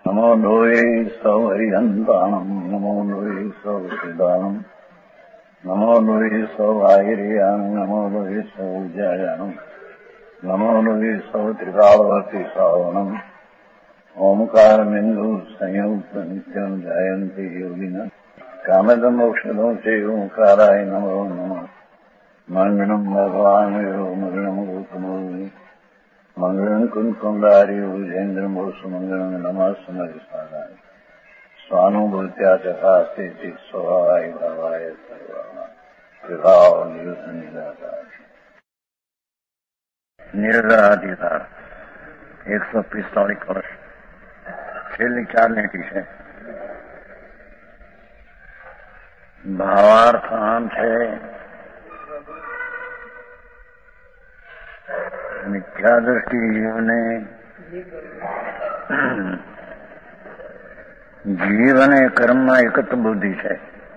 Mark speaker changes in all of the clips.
Speaker 1: નમો લોહે સૌ હરિહંતાણમ નમો લોહે સૌ સિદ્ધાણમ નમો લોહે સૌ આહિર્યાણ નમો લોહે સૌ જયાણમ નમો લોહે સૌ ત્રિકાળવર્તી શ્રાવણમ ઓમકાર બિંદુ સંયુક્ત નિત્યમ જયંતી યોગિના કામદમ મોક્ષદો છે ઓંકારાય નમો નમઃ મંગળમ ભગવાન મંગળમ ગૌતમો મંગળમ કુંકુંડાર્યો જૈન્દ્રમો સુમંગળમ નમઃ સ્વાદાય સ્વાનુભૂત્યા ચકાસ્તે ચિત સ્વભાવાય ભાવાય સર્વમાં વિભાવ નિયુદ્ધ નિરાકાર નિર્ધાધિકાર 145 વર્ષ છેલ્લી 4 લીટી છે. ભાવાર્થ આમ છે મિથ્યા દ્રષ્ટિ જીવ અને કર્મમાં એકત્ર બુદ્ધિ છે.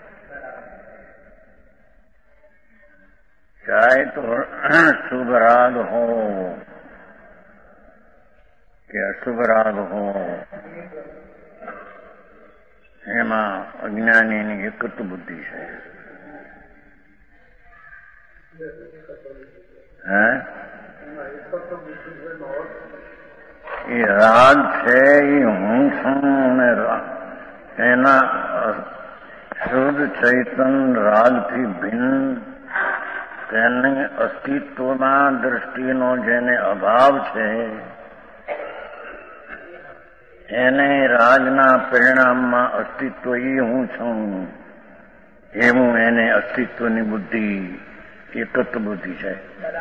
Speaker 1: ચાહે તો શુભ રાગ હો કે અશુભ રાગ હો, એમાં અજ્ઞાનીની એકત્ર બુદ્ધિ છે. એ રાગ છે એ હું છું અને એના શુદ્ધ ચૈતન રાગથી ભિન્ન તેની અસ્તિત્વમાં દ્રષ્ટિનો જેને અભાવ છે એને રાગના પરિણામમાં અસ્તિત્વ એ હું છું એવું એને અસ્તિત્વની બુદ્ધિ એકત્ર બુદ્ધિ છે.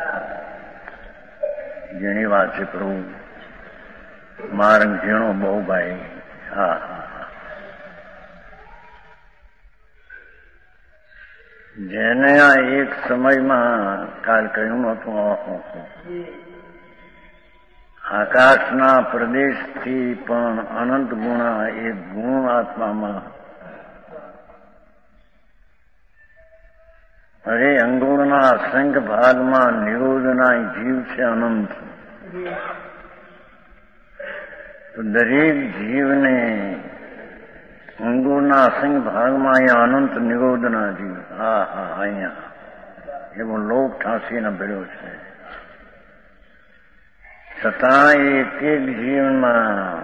Speaker 1: જેની વાત છે પ્રભુ માર્ગ ઝીણો બહુ ભાઈ. હા હા, જેને આ એક સમયમાં કાલ કહ્યું નતું, આકાશના પ્રદેશથી પણ અનંત ગુણા એક ગુણ આત્મામાં અરે અંગુળના અસંખ્ય ભાગમાં નિરોધના જીવ છે અનંત. તો દરેક જીવને અંગુળના અસંખ્ય ભાગમાં અહીંયા અનંત નિરોધના જીવ. હા હા, અહીંયા એવો લોક ઠાંસીને ભર્યો છે. છતાં એક એક જીવનમાં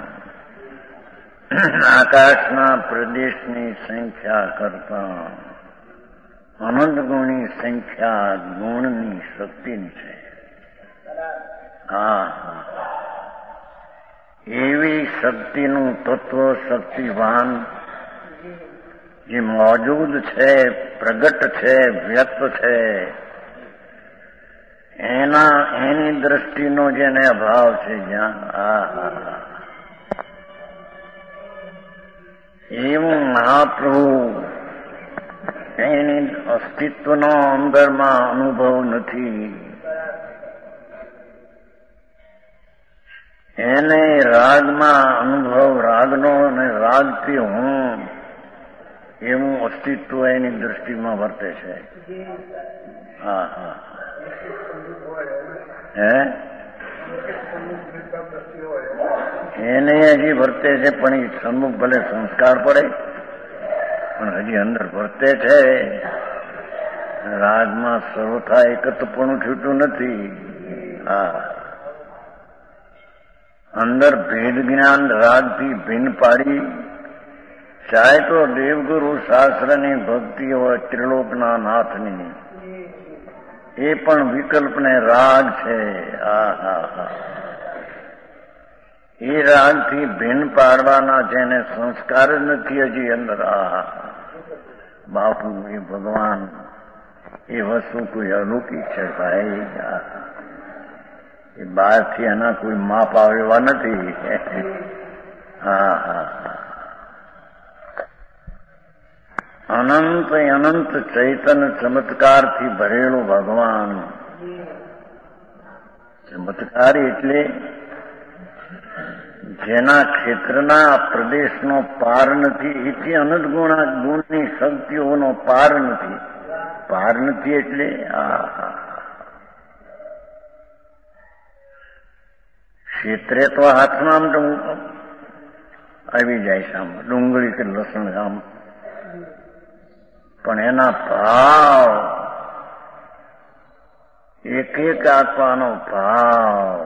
Speaker 1: આકાશના પ્રદેશની સંખ્યા કરતા અનંત ગુણની સંખ્યા ગુણની શક્તિની છે. હા હા, એવી શક્તિનું તત્વ શક્તિવાન જે મોજૂદ છે, પ્રગટ છે, વ્યક્ત છે, એની દ્રષ્ટિનો જેને અભાવ છે જ્યાં, એવું મહાપ્રભુ એની અસ્તિત્વનો અંદરમાં અનુભવ નથી. એને રાગમાં અનુભવ, રાગનો અને રાગથી હું એવું અસ્તિત્વ એની દ્રષ્ટિમાં વર્તે છે. હા હા, એને હજી વર્તે છે, પણ એ સન્મુખ ભલે સંસ્કાર પડે પણ હજી અંદર વર્તે છે. રાગમાં સર્વથા એકત્રપણું છૂટું નથી. હા, અંદર ભેદ જ્ઞાન રાગથી ભિન્ન પાડી, ચાહે તો દેવગુરુ શાસ્ત્રની ભક્તિ હોય ત્રિલોકના નાથની, એ પણ વિકલ્પને રાગ છે. હા હા હા, એ રાગથી ભિન્ન પાડવાના જેને સંસ્કાર જ નથી હજી અંદર. બાપુ એ ભગવાન એ વસ્તુ કોઈ અલૌકિક છે ભાઈ. એ બહારથી એના કોઈ માપ આવેવા નથી. હા હા, અનંત અનંત ચૈતન ચમત્કારથી ભરેલું ભગવાન. ચમત્કાર એટલે જેના ક્ષેત્રના પ્રદેશનો પાર નથી, એથી અનંત ગુણની શક્તિઓનો પાર નથી. પાર નથી એટલે ક્ષેત્રે તો હાથમાં આવી જાય છે આમ ડુંગળી કે લસણ આમ, પણ એના ભાવ એક એક આત્માનો ભાવ,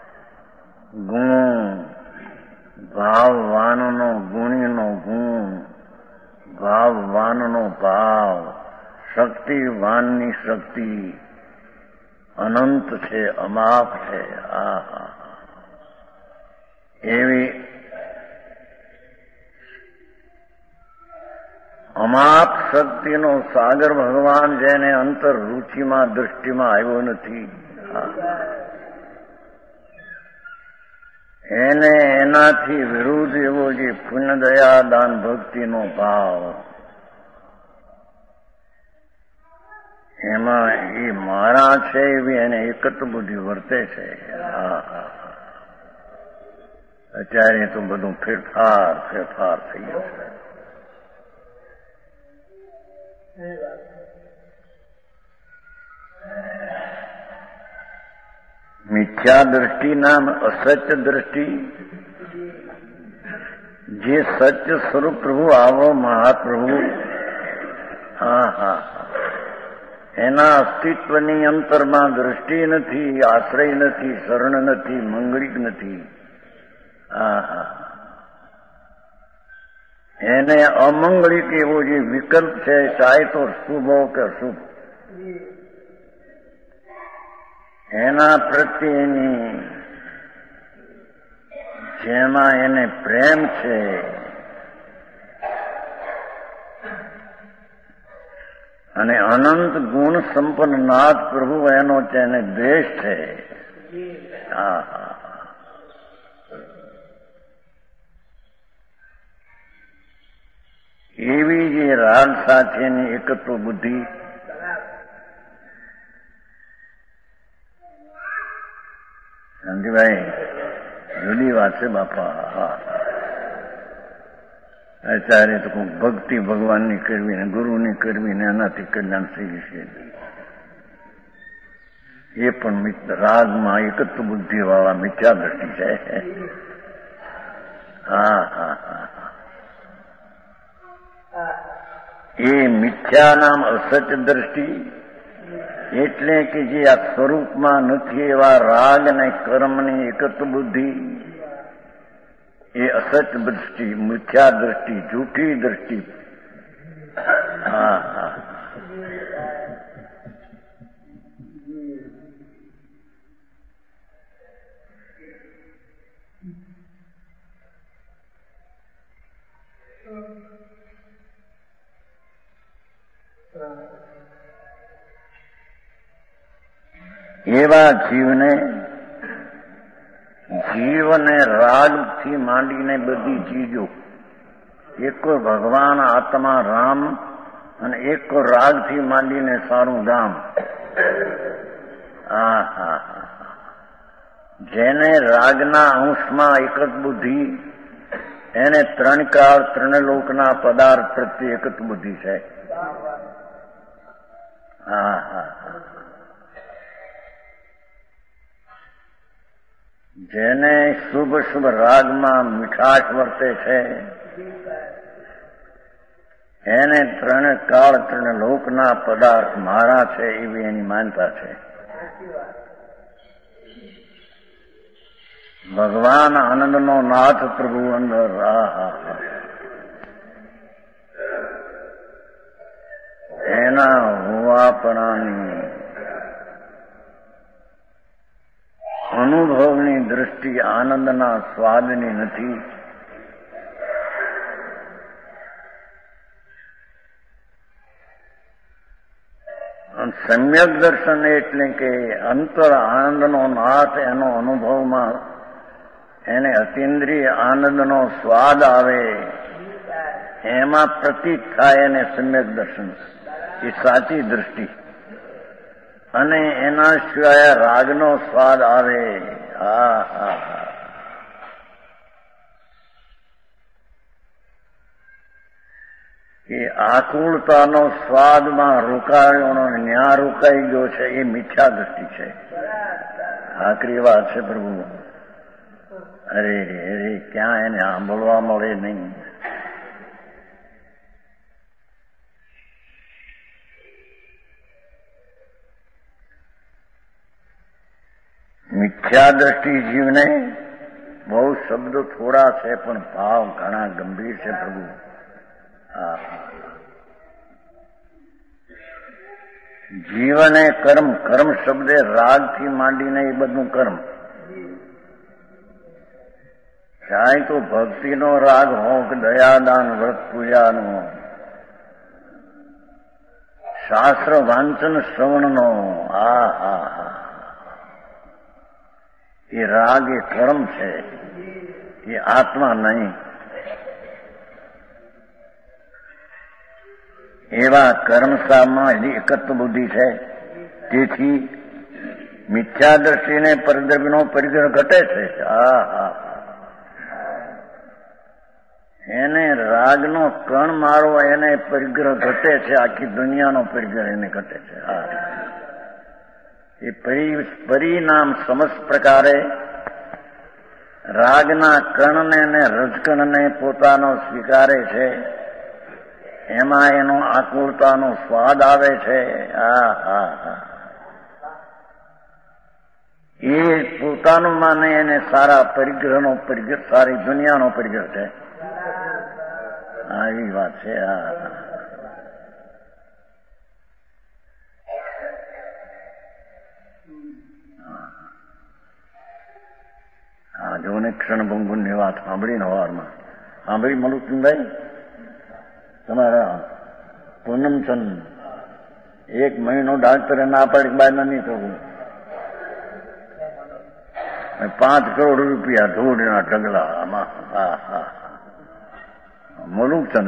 Speaker 1: ગુણ, ભાવવાનનો ગુણીનો ગુણ, ભાવવાનનો ભાવ, શક્તિવાનની શક્તિ અનંત છે, અમાપ છે. એવી અમાપ શક્તિનો સાગર ભગવાન જેને અંતર રૂચિમાં દૃષ્ટિમાં આવ્યો નથી, એને એનાથી વિરુદ્ધ એવો જે પુણ્ય દયા દાન ભક્તિનો ભાવ, એમાં એ મારા છે એવી એને એકત્ર બુદ્ધિ વર્તે છે. અત્યારે તો બધું ફેરફાર થઈ ગયું છે. મિથ્યા દ્રષ્ટિ નામ અસત્ય દ્રષ્ટિ, જે સત્ય સ્વરૂપ પ્રભુ આવો મહાપ્રભુ, એના અસ્તિત્વની અંતરમાં દ્રષ્ટિ નથી, આશ્રય નથી, શરણ નથી, મંગળિક નથી. એને અમંગળિક એવો જે વિકલ્પ છે, ચાહે તો શુભ હો કે અશુભ, એના પ્રત્યેની જેમાં એને પ્રેમ છે, અને અનંત ગુણ સંપન્ન નાથ પ્રભુ એનો તેને દ્વેષ છે. એવી જે રાગ સાથેની એકત્વ બુદ્ધિ, શાંતિભાઈ જુદી વાત છે બાપા. અત્યારે તો ભક્તિ ભગવાનની કરવી ને ગુરુની કરવી ને એનાથી કલ્યાણ થઈ જશે. એ પણ રાગમાં એકત્વ બુદ્ધિ વાળા મિથ્યા દ્રષ્ટિ છે. એ મિથ્યા નામ અસત્ય દ્રષ્ટિ, એટલે કે જે આ સ્વરૂપમાં નથી એવા રાગ અને કર્મની એકત્વ બુદ્ધિ, એ અસત્ય દ્રષ્ટિ, મિથ્યા દ્રષ્ટિ, જૂઠી દ્રષ્ટિ. એવા જીવને રાગથી માંડીને બધી ચીજો, એક ભગવાન આત્મા રામ અને એક રાગથી માંડીને સારું ધામ. જેને રાગના અંશમાં એકત બુદ્ધિ, એને ત્રણ કાળ ત્રણ લોકના પદાર્થ પ્રત્યે એકત બુદ્ધિ છે. જેને શુભ શુભ રાગમાં મીઠાશ વર્તે છે, એને ત્રણ કાળ ત્રણ લોકના પદાર્થ મારા છે એવી એની માનતા છે. ભગવાન આનંદનો નાથ પ્રભુ અંદર એના હોવાપણાની અનુભવની દૃષ્ટિ આનંદના સ્વાદની નથી. સમ્યક દર્શન એટલે કે અંતર આનંદનો નાથ એનો અનુભવમાં એને અતિન્દ્રિય આનંદનો સ્વાદ આવે, એમાં પ્રતીત થાય એને સમ્યક દર્શન, એ સાચી દૃષ્ટિ. અને એના સિવાય રાગનો સ્વાદ આવે, એ આકુળતાનો સ્વાદમાં રોકાયો ન્યા રોકાઈ ગયો છે, એ મિથ્યા દ્રષ્ટિ છે. આકરી વાત છે પ્રભુ. અરે અરે ક્યાં એને સાંભળવા મળે નહીં. મિથ્યા દ્રષ્ટિ જીવને બહુ શબ્દો થોડા છે પણ ભાવ ઘણા ગંભીર છે પ્રભુ. જીવન એ કર્મ, કર્મ શબ્દે રાગથી માંડીને એ બધું કર્મ. ચાહે તો ભક્તિનો રાગ હો કે દયાદાન વ્રત પૂજાનો, શાસ્ત્ર વાંચન શ્રવણનો, એ રાગ એ કર્મ છે, એ આત્મા નહીં. એવા કર્મસામાં એકત્વ બુદ્ધિ છે. તેથી મિથ્યા દ્રષ્ટિને પરદ્રવ્યનો પરિગ્રહ ઘટે છે. એને રાગનો કણ મારો એને પરિગ્રહ ઘટે છે. આખી દુનિયાનો પરિગ્રહ એને ઘટે છે. એ પરિણામ સમસ્ત પ્રકારે રાગના કણને ને રજકણને પોતાનો સ્વીકારે છે. એમાં એનો આકુળતાનો સ્વાદ આવે છે. એ પોતાનું માને એને સારા પરિગ્રહનો પરિગ્રહ, સારી દુનિયાનો પરિગ્રહ છે. એવી વાત છે. જો ને ક્ષણભંગુની વાત સાંભળીને હવારમાં સાંભળી મલુકભાઈ, તમારા પૂનમચંદ 1 મહિનો ડાક્ટરે ના પાડી બહાર નહીં થવું. 5 કરોડ રૂપિયા ધૂળના ઢગલા આમાં. મલુકચંદ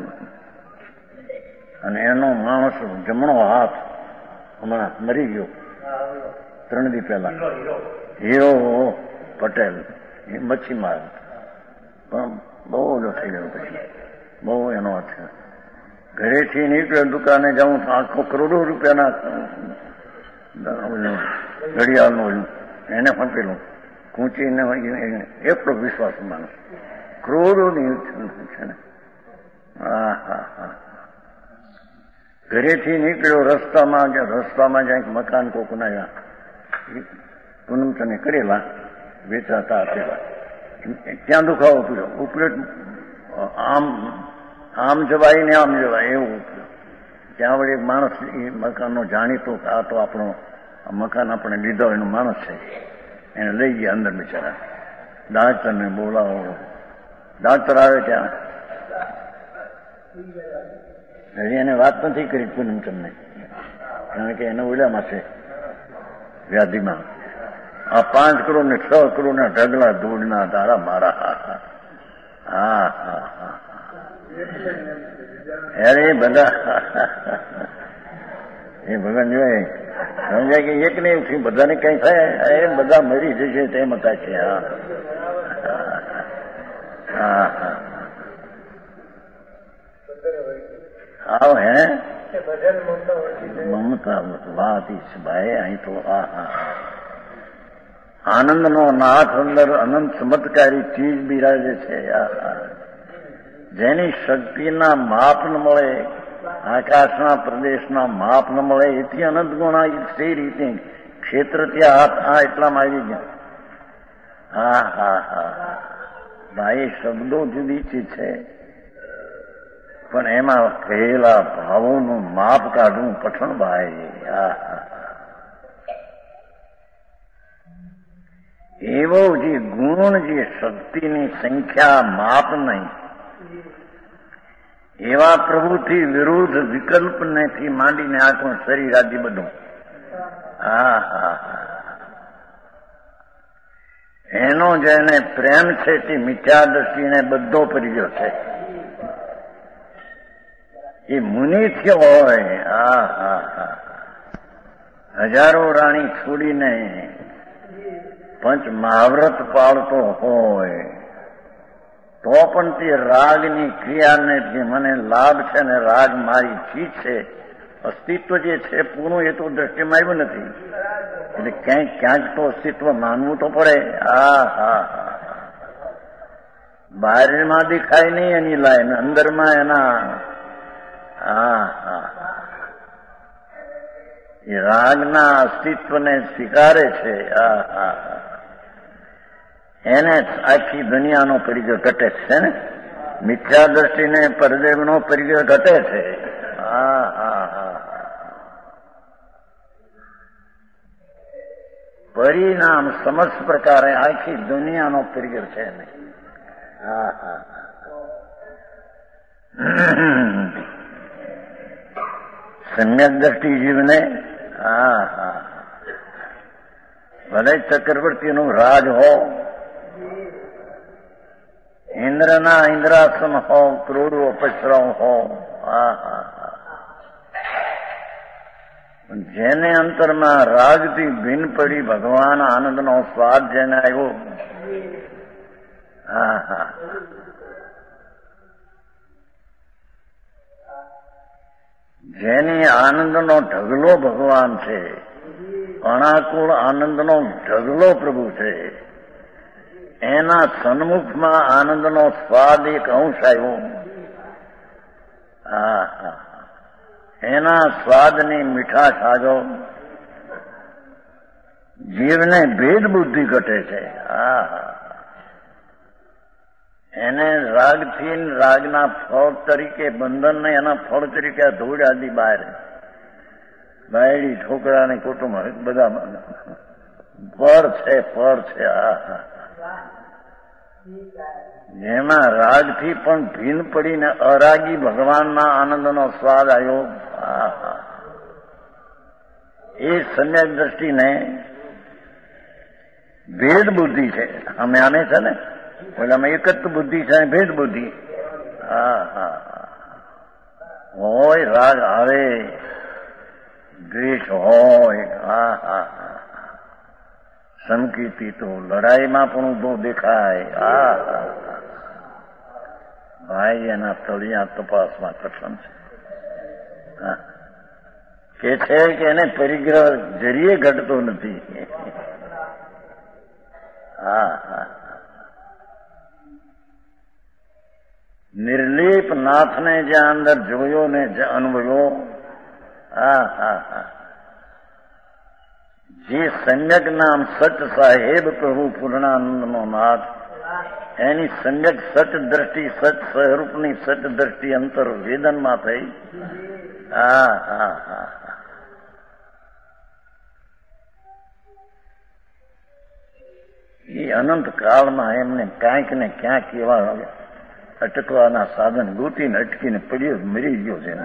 Speaker 1: અને એનો માણસ જમણો હાથ હમણાં મરી ગયો 3 દી પહેલા. હીરો પટેલ, એ મચ્છીમાર, પણ બહુ ઓલો થઈ ગયો. પછી બહુ એનો અર્થ. ઘરેથી નીકળ્યો દુકાને જાઉં તો આખો કરોડો રૂપિયાના ઘડિયાળનું એને પણ પેલું કૂંચીને એટલો વિશ્વાસ માનો. કરોડોની છે ને. ઘરેથી નીકળ્યો રસ્તામાં જાય મકાન કોકના પૂનમચંદે કરેલા વેચાતા આપેલા. ત્યાં દુખાવો પીડ્યો. ઉપલેટ આમ જવાય ને આમ જવાય એવું. ત્યાં વળી માણસ એ મકાનનો જાણીતો, આ તો આપણો મકાન આપણે લીધો એનો માણસ છે. એને લઈ ગયા અંદર બિચારા. ડાક્ટરને બોલાવો. ડાક્ટર આવે ત્યાં હજી એને વાત નથી કરી પૂનમચંદને, કારણ કે એને ઓલામાં છે વ્યાધિમાં. આ 5 કરોડ ને 6 કરોડના ઢગલા ધૂળના તારા મારા. અરે બધા એ ભગવાન જોયે સમજાય કે એક ને એક બધાને કઈ થાય એ બધા મરી જશે તેમ હતા છે. આવ હે મમતા વાત ભાઈ. અહીં તો આનંદનો નાથ અંદર અનંત ચમત્કારી ચીજ બિરાજે છે. જેની શક્તિના માપ ન મળે, આકાશના પ્રદેશના માપ ન મળે, એથી અનંત ગુણા તે રીતે ક્ષેત્ર ત્યાં એટલામાં આવી ગયા. ભાઈ શબ્દો જુદી ચીજ છે, પણ એમાં કહેલા ભાવોનું માપ કાઢવું કઠણ ભાઈ. એવો જે ગુણ, જે શક્તિની સંખ્યા માપ નહીં, એવા પ્રભુથી વિરુદ્ધ વિકલ્પનેથી માંડીને આખું શરીર આદિ બધું. એનો જેને પ્રેમ છે તે મિથ્યા દ્રષ્ટિને બધો પરિગ્રહ છે. એ મુનિ થયો હોય, હજારો રાણી છોડીને પંચ મહાવ્રત પાળતો હોય તો પણ તે રાગની ક્રિયાને જે મને લાભ છે ને રાગ મારી ચીજ છે, અસ્તિત્વ જે છે પૂરું, એ તો દ્રષ્ટિમાં આવ્યું નથી. એટલે ક્યાંક તો અસ્તિત્વ માનવું તો પડે. બહારમાં દેખાય નહીં એની લાઈન, અંદરમાં એના એ રાગના અસ્તિત્વને સ્વીકારે છે. એને આખી દુનિયાનો પરિચય ઘટે છે ને, મિથ્યા દ્રષ્ટિને પરદેવનો પરિચય ઘટે છે. પરિણામ સમસ્ત પ્રકારે આખી દુનિયાનો પરિચય છે નહીં. સમ્યક દ્રષ્ટિ જીવને ભલે ચક્રવર્તીનું રાજ હો, ઇન્દ્રના ઇન્દ્રાસન હો, ક્રોડો અપશ્રમ હો, જેને અંતરમાં રાગથી ભીન પડી ભગવાન આનંદનો સ્વાદ જેને આવ્યો, જેની આનંદનો ઢગલો ભગવાન છે, અણાકુળ આનંદનો ઢગલો પ્રભુ છે, એના સન્મુખમાં આનંદનો સ્વાદ એક અંશ આવ્યો. એના સ્વાદની મીઠાશ આવ્યો, જીવને ભેદ બુદ્ધિ ઘટે છે. એને રાગથી રાગના ફળ તરીકે બંધનને એના ફળ તરીકે ધૂળ આદિ બહાર બાયડી છોકરાને કુટુંબ બધા ફળ છે. જેમાં રાગથી પણ ભીન પડીને અરાગી ભગવાનના આનંદનો સ્વાદ આવ્યો. એ સમ્યક દ્રષ્ટિને ભેદ બુદ્ધિ છે. અમે આને છે ને પેલામાં એકત્વ બુદ્ધિ છે, ભેદ બુદ્ધિ. હોય રાગ આવે, દ્વેષ હોય, સંકીર્તિ તો લડાઈમાં પણ ઉભો દેખાય. ભાઈ એના તળિયા તપાસમાં કઠણ છે. કે છે કે એને પરિગ્રહ જરીએ ઘટતો નથી. નિર્લેપ નાથને જ્યાં અંદર જોયો ને અનુભવ્યો, જે સમ્યક નામ સચ સાહેબ પ્રભુ પૂર્ણાનંદનો નાથ, એની સમ્યક સચ દ્રષ્ટિ સચ સ્વરૂપની સચ દ્રષ્ટિ અંતર વેદનમાં થઈ. એ અનંત કાળમાં એમને ક્યાંક ને ક્યાંક એવા અટકવાના સાધન ગોતીને અટકીને પડ્યો, મરી ગયો છે.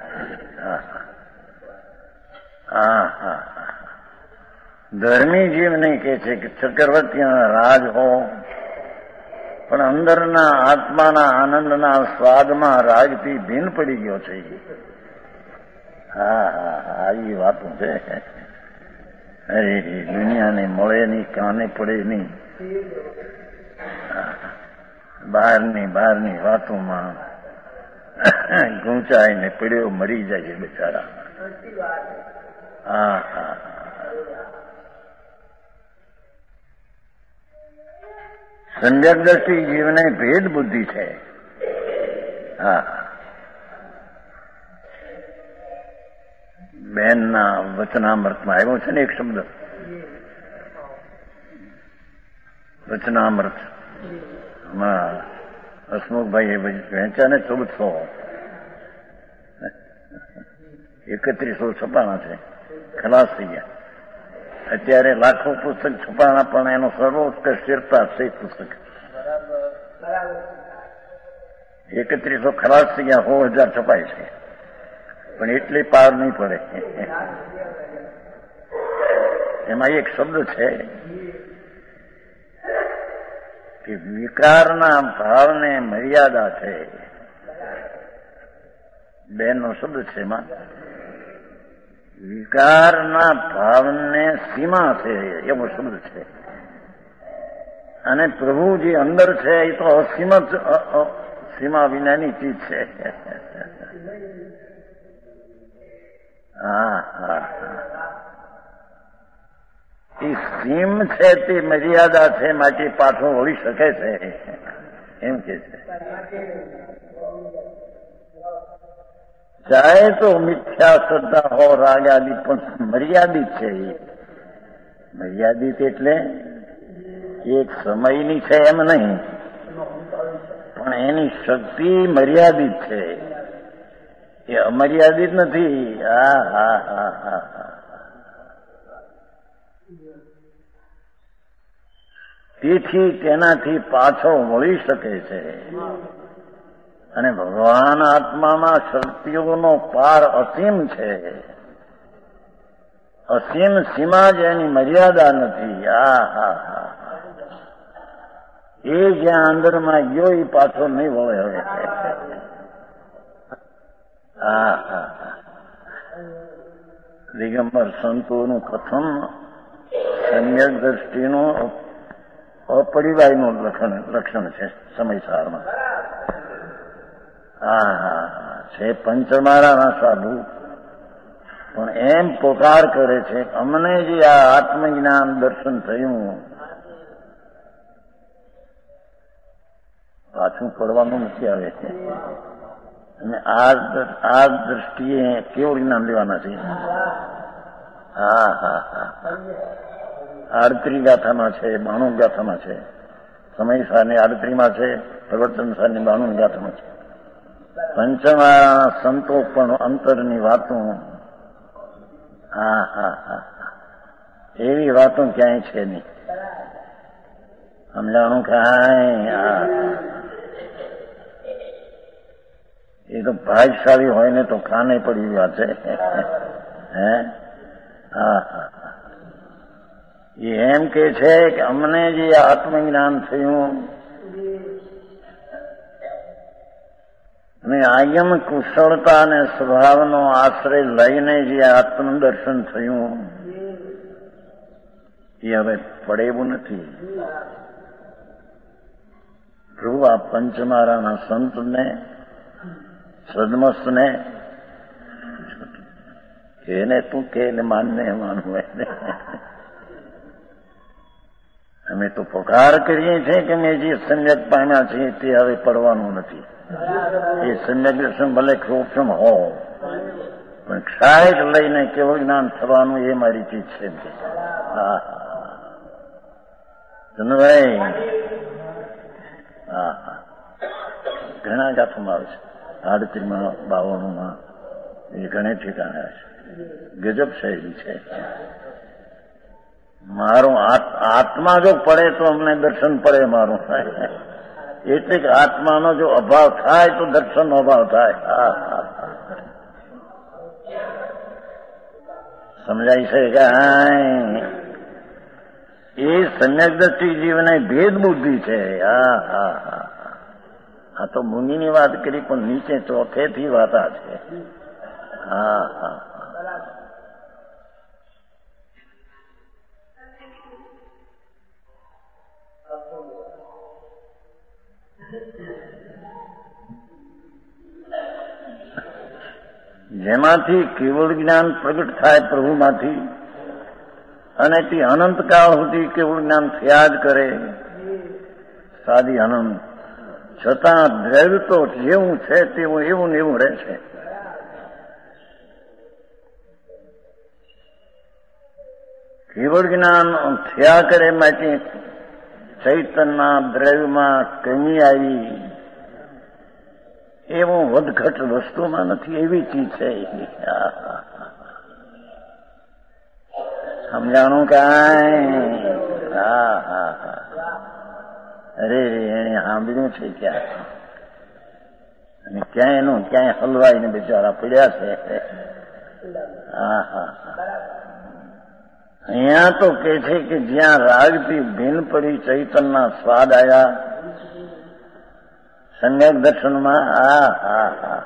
Speaker 1: ધર્મી જીવને કહે છે કે ચક્રવર્તીના રાજ હો, પણ અંદરના આત્માના આનંદના સ્વાદમાં રાગથી ભીન પડી ગયો છે. આવી વાતો છે. અરે દુનિયાને મળે નહીં, કાને પડે નહીં. બહારની વાતોમાં ગૂંચાઈને પડ્યો, મરી જાય છે બિચારા. સમ્યક દ્રષ્ટિ જીવને ભેદ બુદ્ધિ છે. બેનના વચનામૃતમાં આવ્યો છે ને એક શબ્દ, વચનામૃત. હસમુખભાઈ વહેંચ્યા ને 1431 છપાણા છે, ખલાસ થઈ ગયા. અત્યારે લાખો પુસ્તક છપાણા, પણ એનો સર્વોત્કૃષ્ટ સ્થિરતા છે પુસ્તક. 3100 ખલાસ થઈ ગયા, 100,000 છપાય છે, પણ એટલી પાર નહીં પડે. એમાં એક શબ્દ છે કે વિકારના ભાવને મર્યાદા છે. બેનનો શબ્દ છે એમાં. વિકારના ભાવને સીમા છે એવો શબ્દ છે. અને પ્રભુ જે અંદર છે એ તો અસીમત, સીમા વિનાની ચીજ છે. એ સીમ છે તે મર્યાદા છે, માટે પાછો વળી શકે છે. એમ કે છે. ચાહે તો મિથ્યા શ્રદ્ધા હો રાગ આદિ, પણ મર્યાદિત છે. એ મર્યાદિત એટલે એક સમયની છે એમ નહીં, પણ એની શક્તિ મર્યાદિત છે, એ અમર્યાદિત નથી. હા હા હા હા હા. તેથી તેનાથી પાછો વળી શકે છે. અને ભગવાન આત્મામાં શક્તિઓનો પાર અસીમ છે. અસીમ સીમા જ એની મર્યાદા નથી. હા હા હા. એ જ્યાં અંદરમાં ગયો એ પાછો નહીં વળે હવે. હા હા હા. દિગંબર સંતોનું કથન સમ્યક દ્રષ્ટિનું અપરિવાયનું લક્ષણ છે સમયસારમાં. હા હા હા. છે પંચમારાના સાધુ, પણ એમ પોકાર કરે છે અમને જે આ આત્મજ્ઞાન દર્શન થયું, પાછું પડવાનું નથી આવે છે. અને આ દ્રષ્ટિએ કેવું જ્ઞાન લેવાના છે. હા હા હા. 38 ગાથામાં છે, 92 ગાથામાં છે. સમયસારની 38માં છે, પ્રવર્તનસારની 92 ગાથામાં છે. પંચમા સંતો પણ અંતરની વાતો, હા હા હા, એવી વાતો ક્યાંય છે નહીં. સમજાણું કાંઈ? એ તો ભાગ્યશાળી હોય ને તો કાને પડી વાત છે. હે હા હા. એ એમ કે છે કે અમને જે આત્મજ્ઞાન થયું અને આગમ કુશળતા અને સ્વભાવનો આશ્રય લઈને જે આત્મદર્શન થયું, એ હવે પડે એવું નથી. પ્રભુ આ પંચમારાના સંતને, સદમસ્તને એને તું કે માનને માનવું એને. અમે તો પોકાર કરીએ છીએ કે મેં જે સમ્યક પામ્યા છે તે હવે પડવાનું નથી. એ સમ્યક દર્શન ભલે સૂક્ષ્મ હો, પણ ક્ષાય લઈને કેવું જ્ઞાન થવાનું એ મારી ચીજ છે. હા ચંદ્રભાઈ, હા હા. ઘણા ગાથામાં આવે છે, 38માં 52માં, એ ઘણે ઠેકાણે આવે છે. ગજબ શૈલી છે. મારું આત્મા જો પડે તો અમને દર્શન પડે મારું. એટલે કે આત્માનો જો અભાવ થાય તો દર્શનનો અભાવ થાય. હા હા. સમજાય છે કે એ સમ્યક દ્રષ્ટિ જીવને ભેદ બુદ્ધિ છે. હા હા હા. આ તો મુનિની વાત કરી, પણ નીચે ચોથેથી વાત આ છે. હા હા. જેમાંથી કેવળ જ્ઞાન પ્રગટ થાય પ્રભુમાંથી, અને તે અનંતકાળ સુધી કેવળ જ્ઞાન થયા જ કરે, સાદી અનંત. છતાં દ્રવ્ય તો જેવું છે તેવું એવું ને એવું રહે છે. કેવળ જ્ઞાન થયા કરે માટે ચૈતનના દ્રવ્યમાં કમી આવી એવું વધઘટ વસ્તુમાં નથી, એવી ચીજ છે. સમજાણું કાંઈ? હા હા હા. અરે એને સાંભળ્યું છે ક્યાં, અને ક્યાંય એનું ક્યાંય હલવાઈને બિચારા પડ્યા છે. હા હા. અહીંયા તો કે છે કે જ્યાં રાગથી ભીન પડી ચૈતનના સ્વાદ આવ્યા સમ્યક દર્શનમાં, હા હા હા,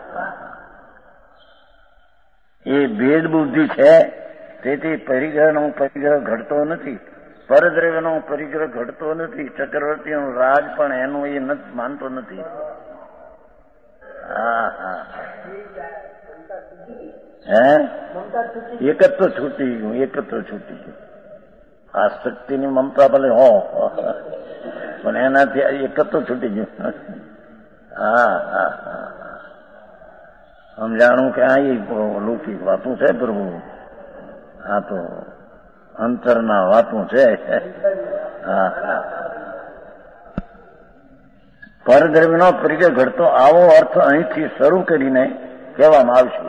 Speaker 1: એ ભેદ બુદ્ધિ છે. તેથી પરિગ્રહનો પરિગ્રહ ઘટતો નથી, પરદ્રવ્યનો પરિગ્રહ ઘટતો નથી. ચક્રવર્તીનો રાજ પણ એનું એ માનતો નથી. હા હા. હે એક જ તો છૂટી ગયું, એક જ તો છૂટી ગયું. આસક્તિની મમતા ભલે હો, પણ એનાથી એક તો છૂટી ગયું. હા હા હા, સમજાણું કે આ લૌકિક વાતું છે પ્રભુ, આ તો અંતરના વાતું છે. હા હા, પરદ્રવ્યનો પરિચય ઘડતો આવો અર્થ અહીંથી શરૂ કરીને કહેવામાં આવશે.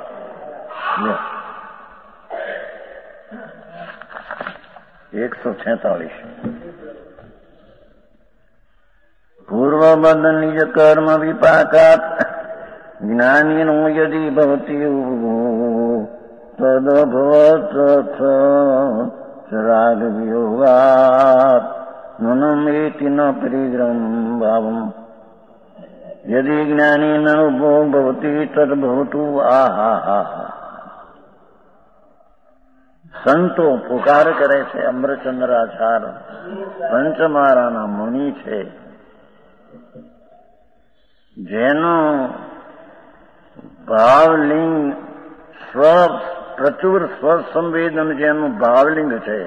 Speaker 1: 146 પૂર્વબદ્ધ નિજ કર્મ વિપાકાત જ્ઞાનીનું યદી ભવતી તદભવત રાગ વિયોગાત નનમેતિ ન પરિગ્રહમ ભાવમ યદી જ્ઞાની ન ભવતી તદભવતું. આહા, સંતો પુકાર કરે છે. અમૃતચંદ્રાચાર પંચમારાના મુનિ છે, જેનો ભાવલિંગ પ્રચુર સ્વસંવેદન જેનું ભાવલિંગ છે.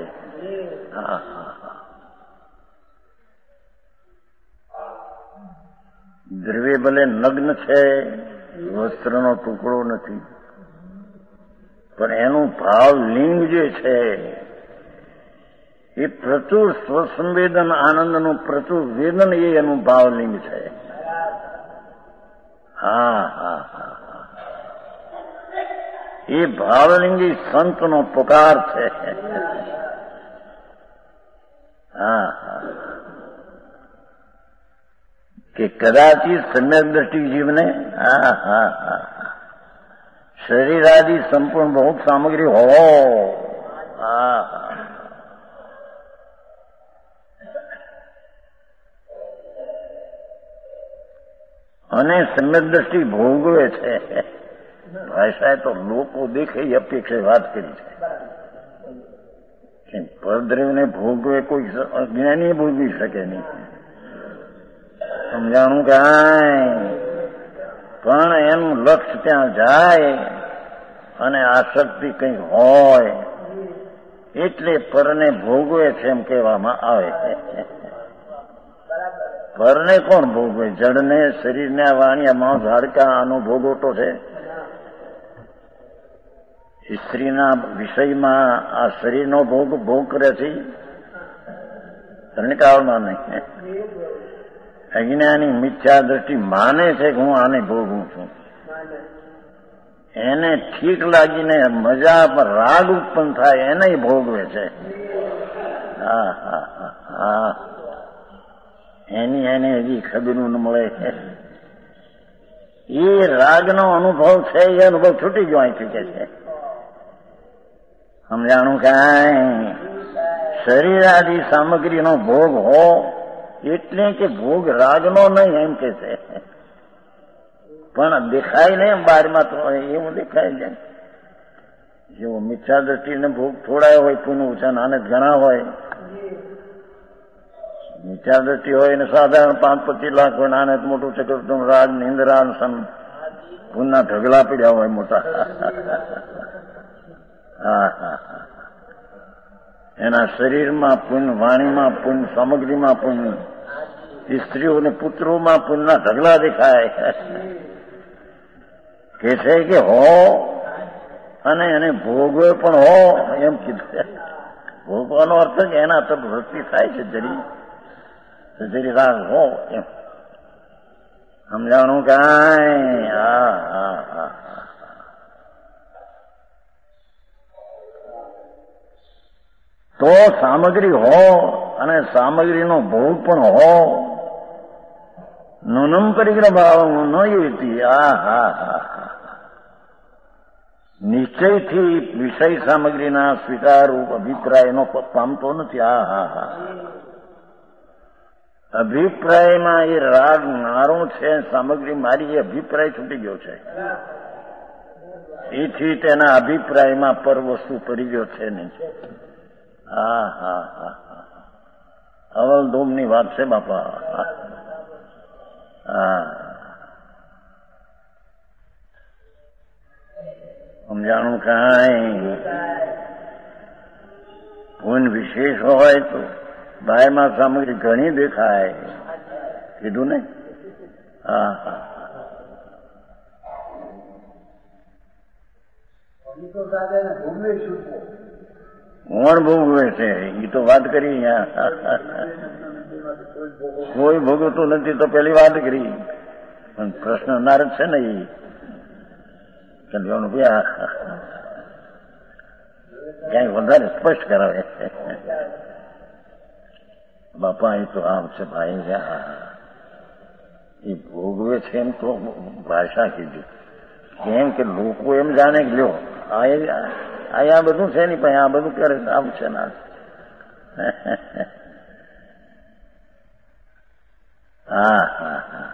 Speaker 1: દ્રવ્ય ભલે નગ્ન છે, વસ્ત્રનો ટુકડો નથી, પણ એનું ભાવલિંગ જે છે એ પ્રચુર સ્વસંવેદન આનંદનું પ્રચુર વેદન એ એનું ભાવલિંગ છે. હા હા હા, એ ભાવલિંગી સંતનો પુકાર છે. હા હા, કે કદાચિત સમ્યક દ્રષ્ટિ જીવને હા હા હા શરીર આદિ સંપૂર્ણ બહુ સામગ્રી હો. હા હા, અને સમ્યક દ્રષ્ટિ ભોગવે છે. ભાષાએ તો લોકો દેખે એ અપેક્ષા વાત કરી છે. પરદ્રવ્યને ભોગવે કોઈ અજ્ઞાની ભોગવી શકે નહીં. સમજાણું કાંઈ, પણ એનું લક્ષ્ય ત્યાં જાય અને આસક્તિ કંઈ હોય એટલે પરને ભોગવે છે એમ કહેવામાં આવે. પરને કોણ ભોગવે? જડને, શરીરને, વાણિયામાં હાડકા આનો ભોગવટો છે. સ્ત્રીના વિષયમાં આ શરીરનો ભોગ કરે છે, રણકાળમાં નહીં. અજ્ઞાની મિથ્યા દ્રષ્ટિ માને છે કે હું આને ભોગવું છું, એને ઠીક લાગીને મજા પર રાગ ઉત્પન્ન થાય એને ભોગવે છે. હા હા હા હા, એને હજી ખબર ન મળે. એ રાગનો અનુભવ છે, એ અનુભવ છૂટી ગયો અહીંથી કે છે. સમજાણું કાંઈ? શરીર આદિ સામગ્રીનો ભોગ હો એટલે કે ભોગ રાગનો નહીં એમ કે છે. પણ દેખાય ને બારમાં તો એવું દેખાય છે. જેવો મિથ્યા દ્રષ્ટિને ભોગ થોડાય હોય, પુનઃ ઉછાન આને ઘણા હોય. મિથ્યા દ્રષ્ટિ હોય ને સાધારણ 5-25 લાખ હોય, આને મોટું ચક્ર રાગ નિંદ્રા પુનઃ ઢગલા પડ્યા હોય મોટા. હા હા, એના શરીરમાં પુણ્ય, વાણીમાં પુણ્ય, સામગ્રીમાં પુણ્ય, સ્ત્રીઓને પુત્રોમાં પુણ્યના ઢગલા દેખાય. કે છે કે હો અને એને ભોગવે પણ હો એમ કીધું. ભોગવાનો અર્થ કે એના તરફ વૃત્તિ થાય છે, જરી રાગ હો એમ. સમજાણું કાંઈ? હા હા હા, તો સામગ્રી હો અને સામગ્રીનો ભોગ પણ હો. નૂનમ પરિગ્રહ ભાવ ન એવી. આ હા હા, નિશ્ચયથી વિષય સામગ્રીના સ્વીકારરૂપ અભિપ્રાયનો પામતો નથી. આ હા હા, અભિપ્રાયમાં એ રાગ મારો છે, સામગ્રી મારી, એ અભિપ્રાય છૂટી ગયો છે. એથી તેના અભિપ્રાયમાં પર વસ્તુ પડી ગયો છે નહીં. હા હા હા, અવલધૂમની વાત છે બાપા. હા, સમજાણું કાંઈ? પૂન વિશેષ હોય તો બાયમાં સામગ્રી ઘણી દેખાય. કીધું ને? હા હા. કોણ ભોગવે છે એ તો વાત કરી. કોઈ ભોગવતું નથી તો પેલી વાત કરી. પણ પ્રશ્ન નારદ છે ને એ કલ્યાણ ક્યાંય વધારે સ્પષ્ટ કરાવે. બાપા એ તો આમ છે ભાઈ, એ ભોગવે છે એમ તો ભાષા કીધી. કેમ કે લોકો એમ જાણે કે લ્યો આ બધું છે નહીં, પણ આ બધું કરે આમ છે ને. હા હા હા.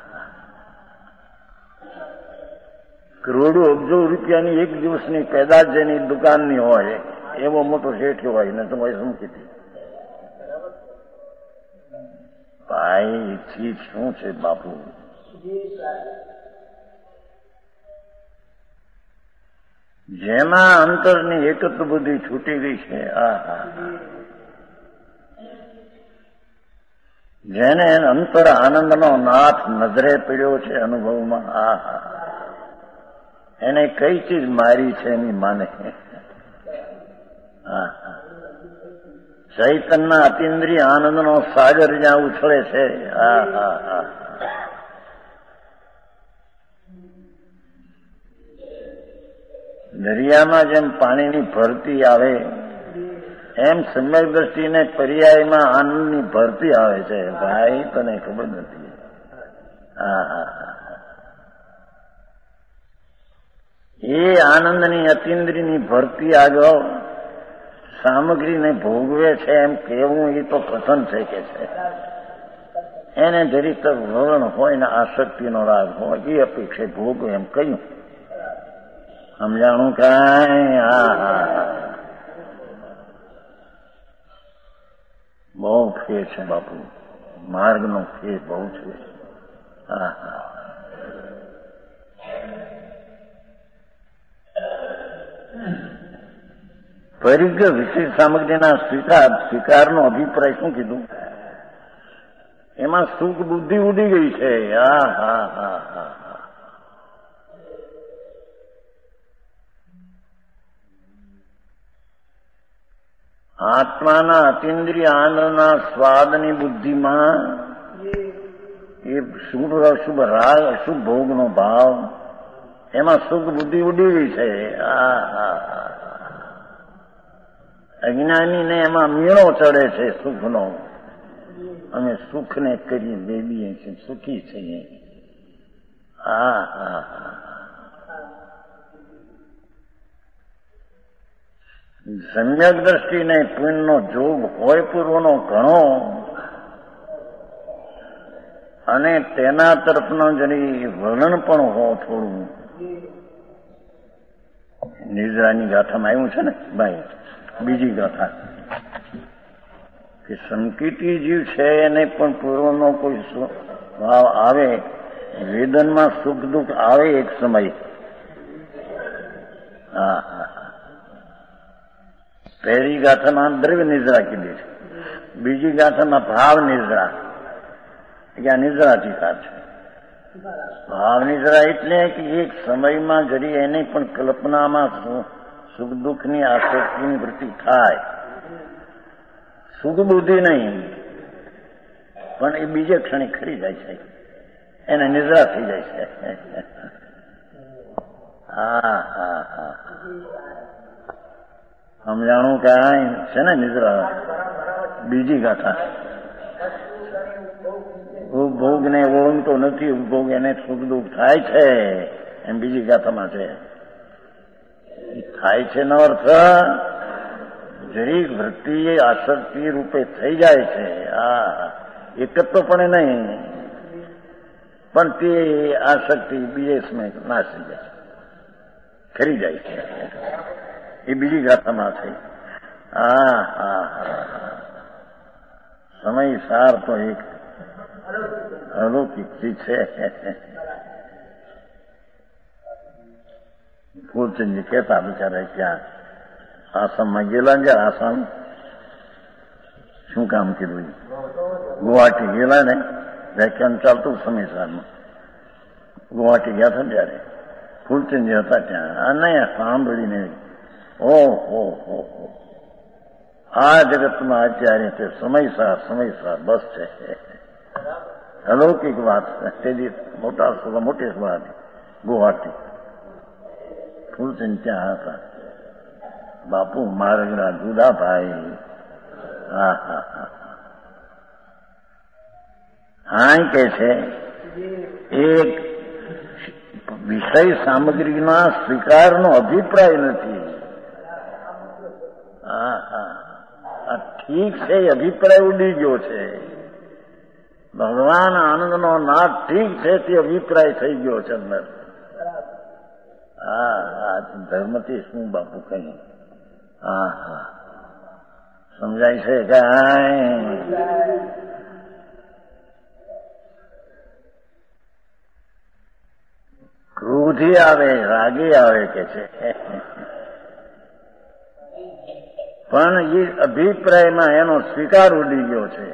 Speaker 1: કરોડો અબજો રૂપિયાની એક દિવસની પેદાશ જેની દુકાનની હોય એવો મોટો શેઠ હોય ને તો શું કીધી ભાઈ ચીજ શું છે બાપુ. જેમાં અંતરની એકત્વ બુદ્ધિ છૂટી ગઈ છે. જેને અંતર આનંદનો નાથ નજરે પડ્યો છે અનુભવમાં, એને કઈ ચીજ મારી છે એની માને. ચૈતનના અતિન્દ્રિય આનંદનો સાગર જ્યાં ઉછળે છે. દરિયામાં જેમ પાણીની ભરતી આવે એમ સમ્યક દ્રષ્ટિને પર્યાયમાં આનંદની ભરતી આવે છે. ભાઈ તને ખબર નથી. એ આનંદની અતિન્દ્રિયની ભરતી આગળ સામગ્રીને ભોગવે છે એમ કેવું એ તો કથન છે કે છે. એને જરી તક વલણ હોય ને આસક્તિનો રાગ હોય એ અપેક્ષે ભોગવે એમ કહ્યું. સમજાણું કાંઈ? બહુ ફેર છે બાપુ, માર્ગનો ફેર બહુ છે. પરિગ્રહ વિશેષ સામગ્રીના સ્વીકારનો અભિપ્રાય શું કીધું? એમાં સુખ બુદ્ધિ ઉડી ગઈ છે. આત્માના અતિન્દ્રિય આનંદના સ્વાદની બુદ્ધિમાં એ શુભ અશુભ રાગ અશુભ ભોગનો ભાવ, એમાં સુખ બુદ્ધિ ઉડી ગઈ છે. અજ્ઞાનીને એમાં મીણો ચડે છે સુખનો. અમે સુખને કરી બેબીએ છીએ, સુખી છીએ. સમ્યક દ્રષ્ટિને પુણ્યનો જોગ હોય પૂર્વનો ઘણો, અને તેના તરફનો જરી વર્ણન પણ હો થોડું. નિદ્રાની ગાથામાં આવ્યું છે ને ભાઈ, બીજી ગાથા કે સંકિતી જીવ છે એને પણ પૂર્વનો કોઈ ભાવ આવે, વેદનમાં સુખ દુઃખ આવે એક સમય. પહેલી ગાથામાં દ્રવ્ય નિદ્રા કીધી છે, બીજી ગાથામાં ભાવ નિદ્રા. ત્યાં નિદ્રા ટીકા છે. ભાવ નિદ્રા એટલે કે એક સમયમાં જરી એને પણ કલ્પનામાં સુખ દુઃખની આસક્તિની વૃત્તિ થાય. સુખ બુદ્ધિ નહીં, પણ એ બીજે ક્ષણે ખરી જાય છે, એને નિદ્રા થઈ જાય છે. સમજાણું કાંઈ છે ને? નિદ્રા બીજી ગાથા. ભોગ ને ઓળંગતો નથી, ભોગ એને સુખ દુઃખ થાય છે એમ બીજી ગાથામાં છે. થાય છે નો અર્થ જરીક વૃત્તિ આસક્તિ રૂપે થઈ જાય છે. એકત્વપણે નહીં, પણ તે આસક્તિ બીજે સમય નાશ થઈ જાય છે, ખરી જાય છે. એ બીજી ગાથામાં છે. સમય સાર તો એક અલૌકિક ચીજ છે. ફૂલચંદજી કહેતા બિચારા ક્યાં આસામમાં ગયેલા, આસામ શું કામ કીધું? ગુવાહાટી ગયેલા ને, વ્યાખ્યાન ચાલતું સમયસારમાં ગુવાહાટી ગયા હતા ત્યારે ફૂલચંદજી હતા ત્યાં, અને સાંભળીને ઓહો હો, આ જગતમાં અત્યારે તે સમયસાર બસ છે. અલૌકિક વાત તેજી મોટી વાત. ગુવાહાટી ફૂલચંદ ત્યાં હતા. બાપુ મારગડા જુદાભાઈ, હા હા હા હા કે છે એક વિષય સામગ્રીના સ્વીકારનો અભિપ્રાય નથી. હા હા ઠીક છે, એ અભિપ્રાય ઉડી ગયો છે. ભગવાન આનંદનો નાદ ઠીક છે, તે અભિપ્રાય થઈ ગયો છે અંદર. હા હા ધર્મથી શું બાપુ કહ્યું? હા હા સમજાય છે કાંઈ? ક્રોધી આવે, રાગી આવે કે છે, પણ એ અભિપ્રાયમાં એનો સ્વીકાર ઉડી ગયો છે.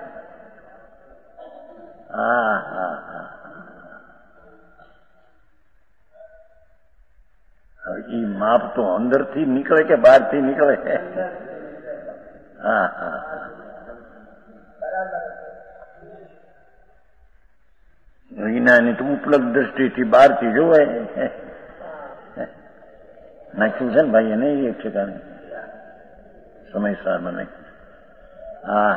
Speaker 1: હા હા હા એ માપ તો અંદરથી નીકળે કે બહારથી નીકળે? હા હા વિજ્ઞાની તો ઉપલબ્ધ દ્રષ્ટિથી બહારથી જોવાય. નાખ્યું છે ને ભાઈ એને એક ઠેકાણે સમયસાર મને. હા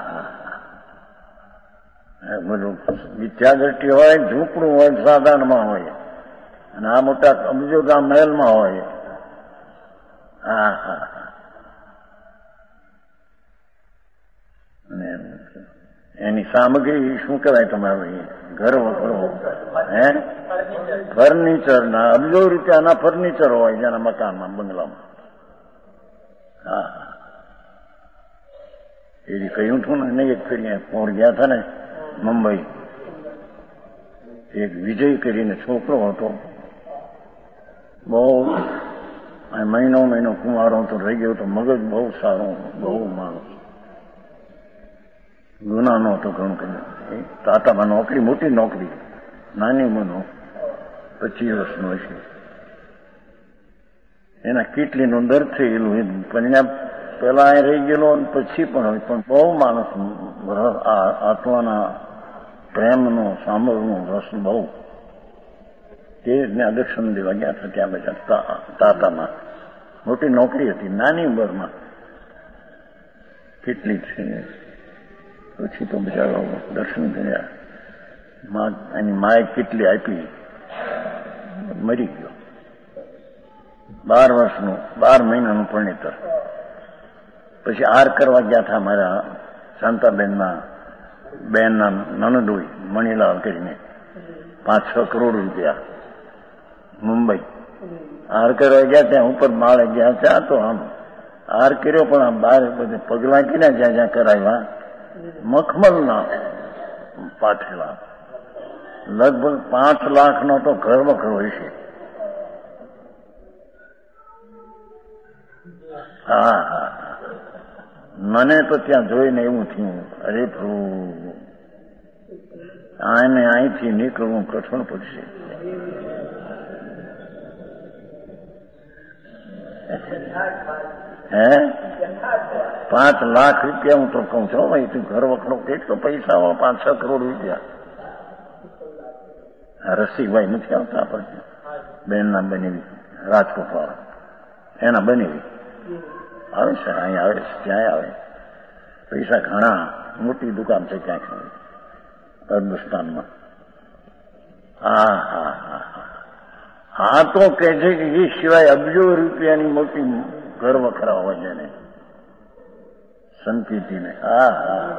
Speaker 1: હા બધું મિથ્યા દ્રષ્ટિ હોય, ઝૂંપડું હોય, સાધારણમાં હોય, અને આ મોટા અબજો ગામ મહેલમાં હોય. હા હા એની સામગ્રી શું કહેવાય તમારું? ઘર વખરો હે ફર્નિચર ના અબજો રૂપિયાના ફર્નિચર હોય જેના મકાનમાં, બંગલામાં. હા એ કહ્યું હતું ને, એક ફેરી પોર ગયા હતા ને મુંબઈ, એક વિજય કરીને છોકરો હતો, બહુ મહિનો કુંવારો તો રહી ગયો તો, મગજ બહુ સારું, બહુ માણસ, ગુના નહોતો ઘણું કર્યું. ટાટામાં નોકરી, મોટી નોકરી, નાની મનો 25 વર્ષનો હશે. એના કેટલીનું દર થયેલું, પણ પેલા એ રહી ગયેલો પછી પણ હોય, પણ બહુ માણસ આત્માના પ્રેમનો સાંભળનો રસ બહુ. તે જ્ઞાન દર્શન દેવા ગયા હતા ત્યાં બધા તાતામાં. મોટી નોકરી હતી, નાની ઉંમરમાં કેટલી છે. પછી તો બિચારો દર્શન કર્યા, એની માએ કેટલી આપી, મરી ગયો. 12 મહિનાનું પરણિતર. પછી આર કરવા ગયા હતા મારા શાંતાબેનના બેનના નણંદોઈ મણીલાલ કરીને, 5-6 કરોડ રૂપિયા મુંબઈ. આર કરવા ગયા ત્યાં ઉપર માળે ગયા ત્યાં તો આમ આર કર્યો, પણ આમ બહાર બધે પગલા કર્યા જ્યાં જ્યાં કરાવ્યા, મખમલના પાથેલા, લગભગ 5 લાખનો તો ઘર વખરો હશે. હા હા મને તો ત્યાં જોઈને એવું થયું, અરે પ્રભુ આને અહીંથી નીકળવું કઠણ પડશે. હે 5 લાખ રૂપિયા હું તો કઉ છું ભાઈ, તું ઘર વખરો કેટલો પૈસા હોય? 5-6 કરોડ રૂપિયા. રસિકભાઈ નથી આવતા આપણે બેનના બનેવી, રાજકોટ વાળા, એના બનેવી આવે છે, અહીંયા આવે છે, ત્યાં આવે. પૈસા ઘણા, મોટી દુકાન છે ક્યાંક હિન્દુસ્તાનમાં. હા હા હા હા તો કે છે કે એ સિવાય અબજો રૂપિયાની મોટી ઘર વખરા હોય જેને સંપીતીને. હા હા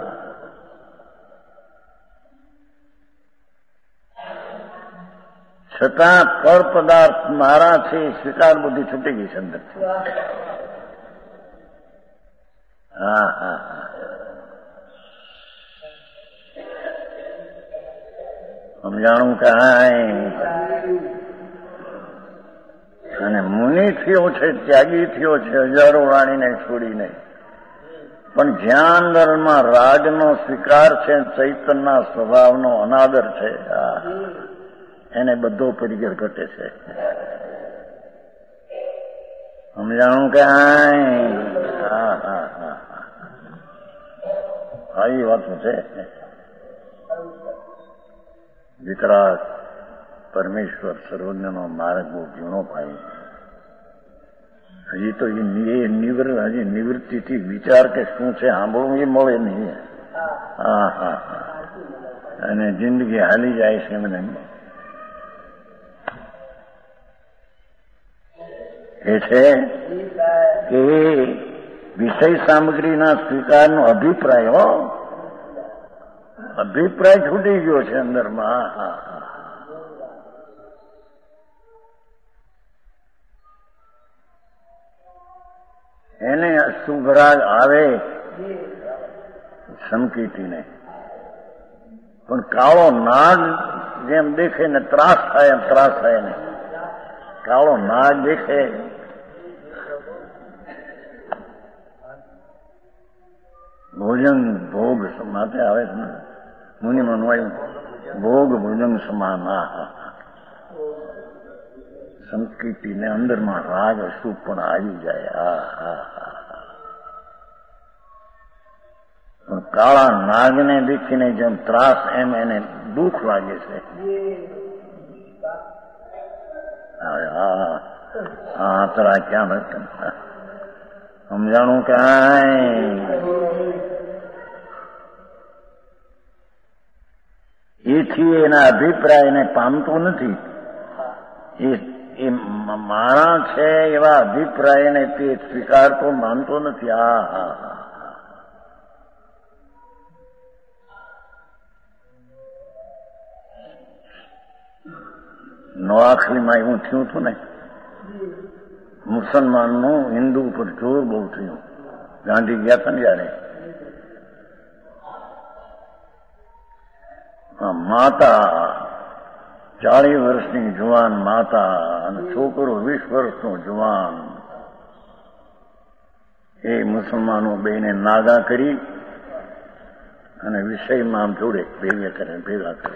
Speaker 1: છતાં ફળ પદાર્થ મારા છે, સ્વીકાર બધી છૂટી ગઈ છે અંદર. હા હા હા સમજાણું કાંઈ. અને મુનિ થયો છે, ત્યાગી થયો છે, હજારો રાણીને છોડીને. પણ જ્યાં અંદરમાં રાગનો સ્વીકાર છે, ચૈતનના સ્વભાવનો અનાદર છે, એને બધો પરિગર ઘટે છે. સમજાણું કે આવી વાતો છે. વિતરાગ પરમેશ્વર સર્વજ્ઞનો માર્ગ બહુ ઝીણો પાય. હજી તો હજી નિવૃત્તિથી વિચાર કે શું છે સાંભળવું એ મળે નહીં. અને જિંદગી હાલી જાય છે એમને. એ છે કે વિષય સામગ્રીના સ્વીકારનો અભિપ્રાય અભિપ્રાય છૂટી ગયો છે અંદરમાં. એને શુભરાગ આવે સંકીર્તિને, પણ કાળો નાગ જેમ દેખે ને ત્રાસ થાય ને કાળો નાગ દેખે ભોજન ભોગ માટે આવે છે ને મુનિ મનવાયું ભોગ ભોજન સમાન. સંકીર્તિને અંદરમાં રાગ અશુભ પણ આવી જાય. પણ કાળા નાગને દેખીને જેમ ત્રાસ એમ એને દુઃખ લાગે છે. તરા ક્યાં નથી સમજાણું કાંઈ. એથી એના અભિપ્રાયને પામતું નથી. એ મારા છે એવા અભિપ્રાયને તે સ્વીકારતો માનતો નથી. નોઆખરીમાં એવું થયું હતું ને, મુસલમાનનું હિન્દુ ઉપર જોર બહુ થયું. ગાંધી ગયા હતા ને જયારે, માતા 40 વર્ષની જુવાન માતા અને છોકરો 20 વર્ષનો જુવાન, એ મુસલમાનો બેને નાગા કરી અને વિષયમાં આમ જોડે ભેગા કરે.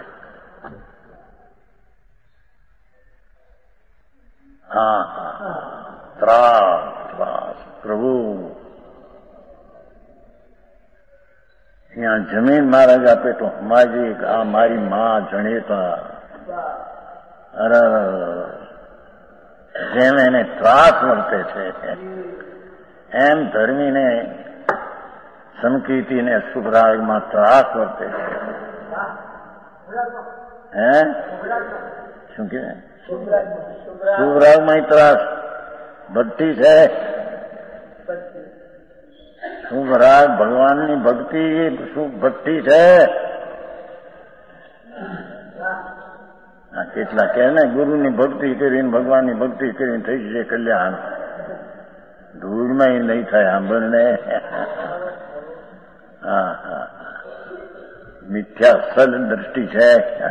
Speaker 1: ત્રાસ પ્રભુ. ત્યાં જમીન મહારાજ આપે તો હમાજી આ મારી મા જણેતા. અરે જેમ એને ત્રાસ વર્તે છે એમ ધર્મીને સંકીર્તિને શુભરાગમાં ત્રાસ વર્તે છે. શું કે શુભરાગમાં ત્રાસ ભક્તિ છે. શુભરાગ ભગવાનની ભક્તિ શુભ ભક્તિ છે. કેટલા કે ને ગુરુની ભક્તિ કરીને ભગવાનની ભક્તિ કરીને થઈ જશે કલ્યાણ. ધૂળમાં નહીં થાય સાંભળને. મિથ્યા સદ દ્રષ્ટિ છે.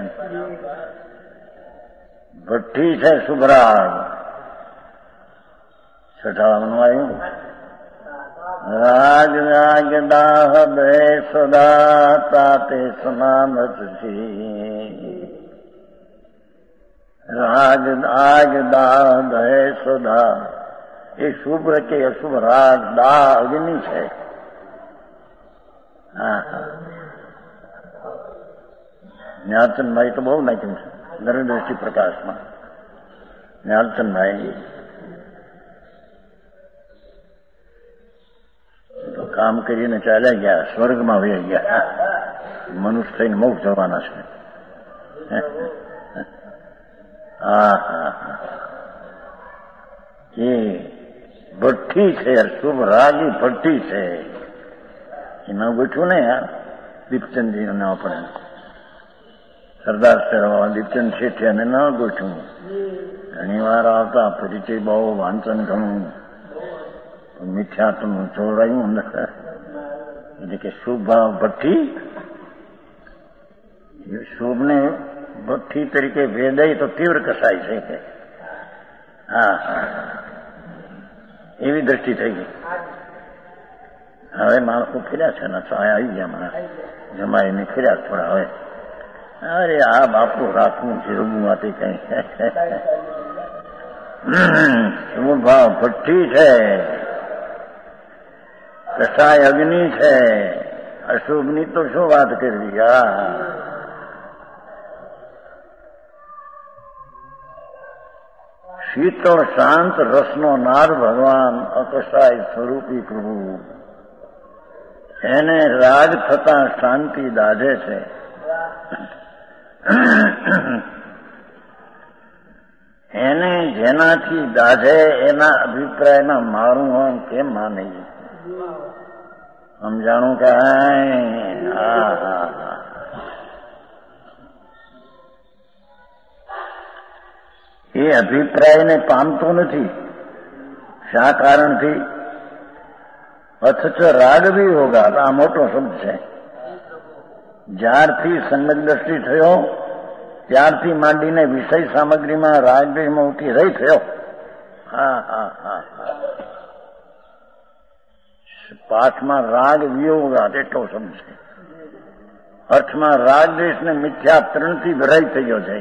Speaker 1: ભઠ્ઠી છે શુભરાગ. છઠ્ઠામાં આવ્યું રાગ રાગ દાહ બે સદા તાતે સમામત છે. રાગ આગ દાહ દહે સદા. એ શુભ કે અશુભ રાગ દાહ અગ્નિ છે. જ્ઞાનચંદભાઈ તો બહુ નાખ્યું છે નરેન્દ્રસિંહ પ્રકાશમાં. જ્ઞાનચંદભાઈ તો કામ કરીને ચાલ્યા ગયા, સ્વર્ગમાં વહી ગયા. મનુષ્ય થઈને મોક્ષ જવાના છે. એ ભઠ્ઠી છે, શુભ રાગી ભઠ્ઠી છે. એમાં ગોઠવું ને યાર દીપચંદજી ને આપણે સરદાર સાહેબ દીપચંદ શેઠિયાને ન ગોઠવું. ઘણી વાર આવતા પરિચય બહુ વાંચન ઘણું મિથ્યાત્વનું ચોરાયું અંદર. એટલે કે શુભ ભઠ્ઠી શુભને ભઠ્ઠી તરીકે વેદાય તો તીવ્ર કસાય છે કે એવી દ્રષ્ટિ થઈ ગઈ. હવે માણસો ફર્યા છે ને આવી ગયા મને જમાઈને ફર્યા થોડા હવે. અરે આ બાપુ રાખવું જીરવું માંથી કઈ ભાવ ભઠ્ઠી છે, કસાય અગ્નિ છે, અશુભની તો શું વાત કરવી. શીતળ શાંત રસનો નાદ ભગવાન અકસાય સ્વરૂપી પ્રભુ, એને રાગ થતા શાંતિ દાધે છે. એને જેનાથી દાધે એના અભિપ્રાયના મારું આમ કેમ માને સમજાણું કે એ અભિપ્રાયને પામતો નથી. શા કારણથી? અથચ રાગ બી હોગા. આ મોટો શબ્દ છે. જ્યારથી સંગત દ્રષ્ટિ થયો ત્યારથી માંડીને વિષય સામગ્રીમાં રાગદ્વેષમાં ઉઠી રહી થયો. પાઠમાં રાગ વિયોગાત એટલો શબ્દ છે. અર્થમાં રાગદ્વેષ ને મિથ્યા ત્રણથી ભરાઈ થયો છે.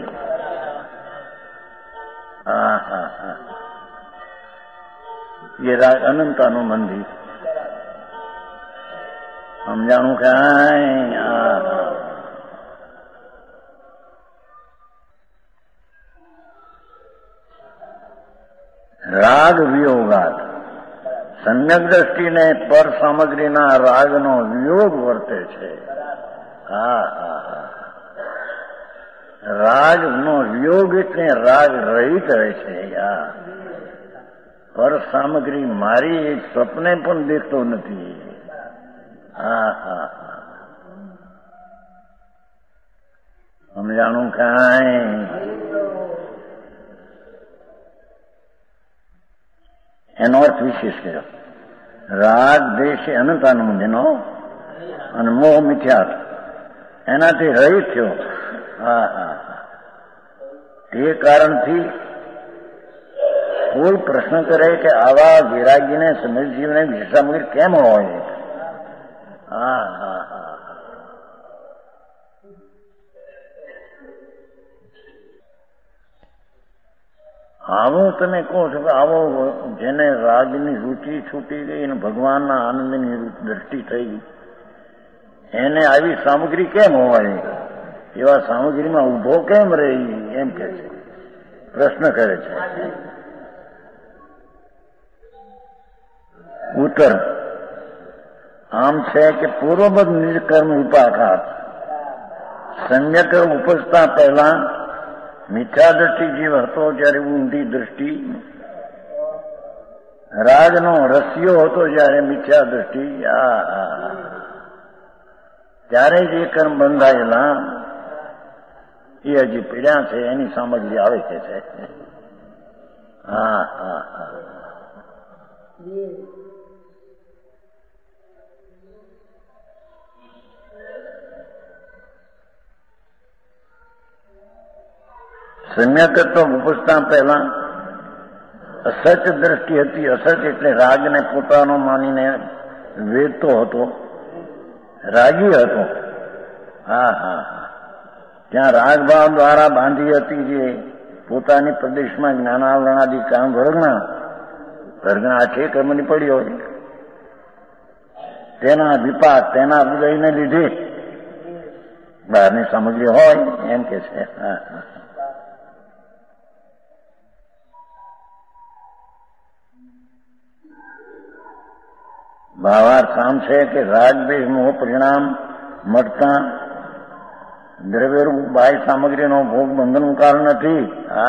Speaker 1: એ રાગ અનંતાનું મંદિર સમજાણું કે રાગ વિયોગાત સમ્યક દ્રષ્ટિને પર સામગ્રીના રાગનો વિયોગ વર્તે છે. રાગનો વિયોગ એટલે રાગ રહિત રહે છે. પર સામગ્રી મારી એક સ્વપ્ને પણ દેખતો નથી. સમજાણું કાંઈ? એનો અર્થ વિશેષ કર્યો. રાગ દેશ અનંતાનું મંદિરનો અને મોહ મિથ્યાત એનાથી રહિત થયો. તે કારણથી કોઈ પ્રશ્ન કરે કે આવા વિરાગીને સમજીને વિષામગીર કેમ હોય? આવું તમે કહો છો કે આવો જેને રાગની રુચિ છૂટી ગઈ અને ભગવાનના આનંદની દ્રષ્ટિ થઈ એને આવી સામગ્રી કેમ હોય? એવા સામગ્રીમાં ઉભો કેમ રહી? એમ કે છે, પ્રશ્ન કરે છે. ઉત્તર આમ છે કે પૂર્વબદ્ધ નિષ્કર્મ વિપાકાત સમ્યક ઉપજતા પહેલા મિથ્યા દ્રષ્ટિ જીવ હતો જ્યારે ઊંધી દ્રષ્ટિ, રાગનો રસ્યો હતો જ્યારે મિથ્યા દ્રષ્ટિ, ત્યારે જે કર્મ બંધાયેલા એ હજી પીડ્યા છે. એની સામગ્રી આવે કે છે. સમ્યકત્વ ઉપજતા પહેલા અસચ દ્રષ્ટિ હતી. અસચ એટલે રાગને પોતાનો માનીને વેદતો હતો, રાગી હતો. ત્યાં રાગભાવ દ્વારા બાંધી હતી જે પોતાની પ્રદેશમાં જ્ઞાનાવરણાદિ કામ વર્ગના આખે કર્મની પડી હોય તેના વિપાક તેના ઉદયને લીધે બહારની સામગ્રી હોય એમ કે છે. ભાવાર્થ આમ છે કે રાગદ્વેષ મોહ પરિણામ મળતા દ્રવ્યરૂપ બાહ્ય સામગ્રીનો ભોગ બંધનનું કારણ નથી.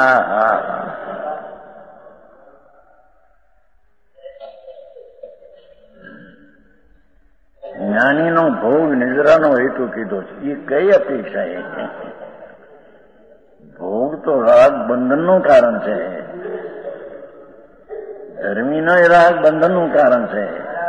Speaker 1: જ્ઞાનીનો ભોગ નિદ્રાનો હેતુ કીધો છે. એ કઈ અપેક્ષા? એ ભોગ તો રાગ બંધનનું કારણ છે. ધર્મીનો એ રાગ બંધનનું કારણ છે.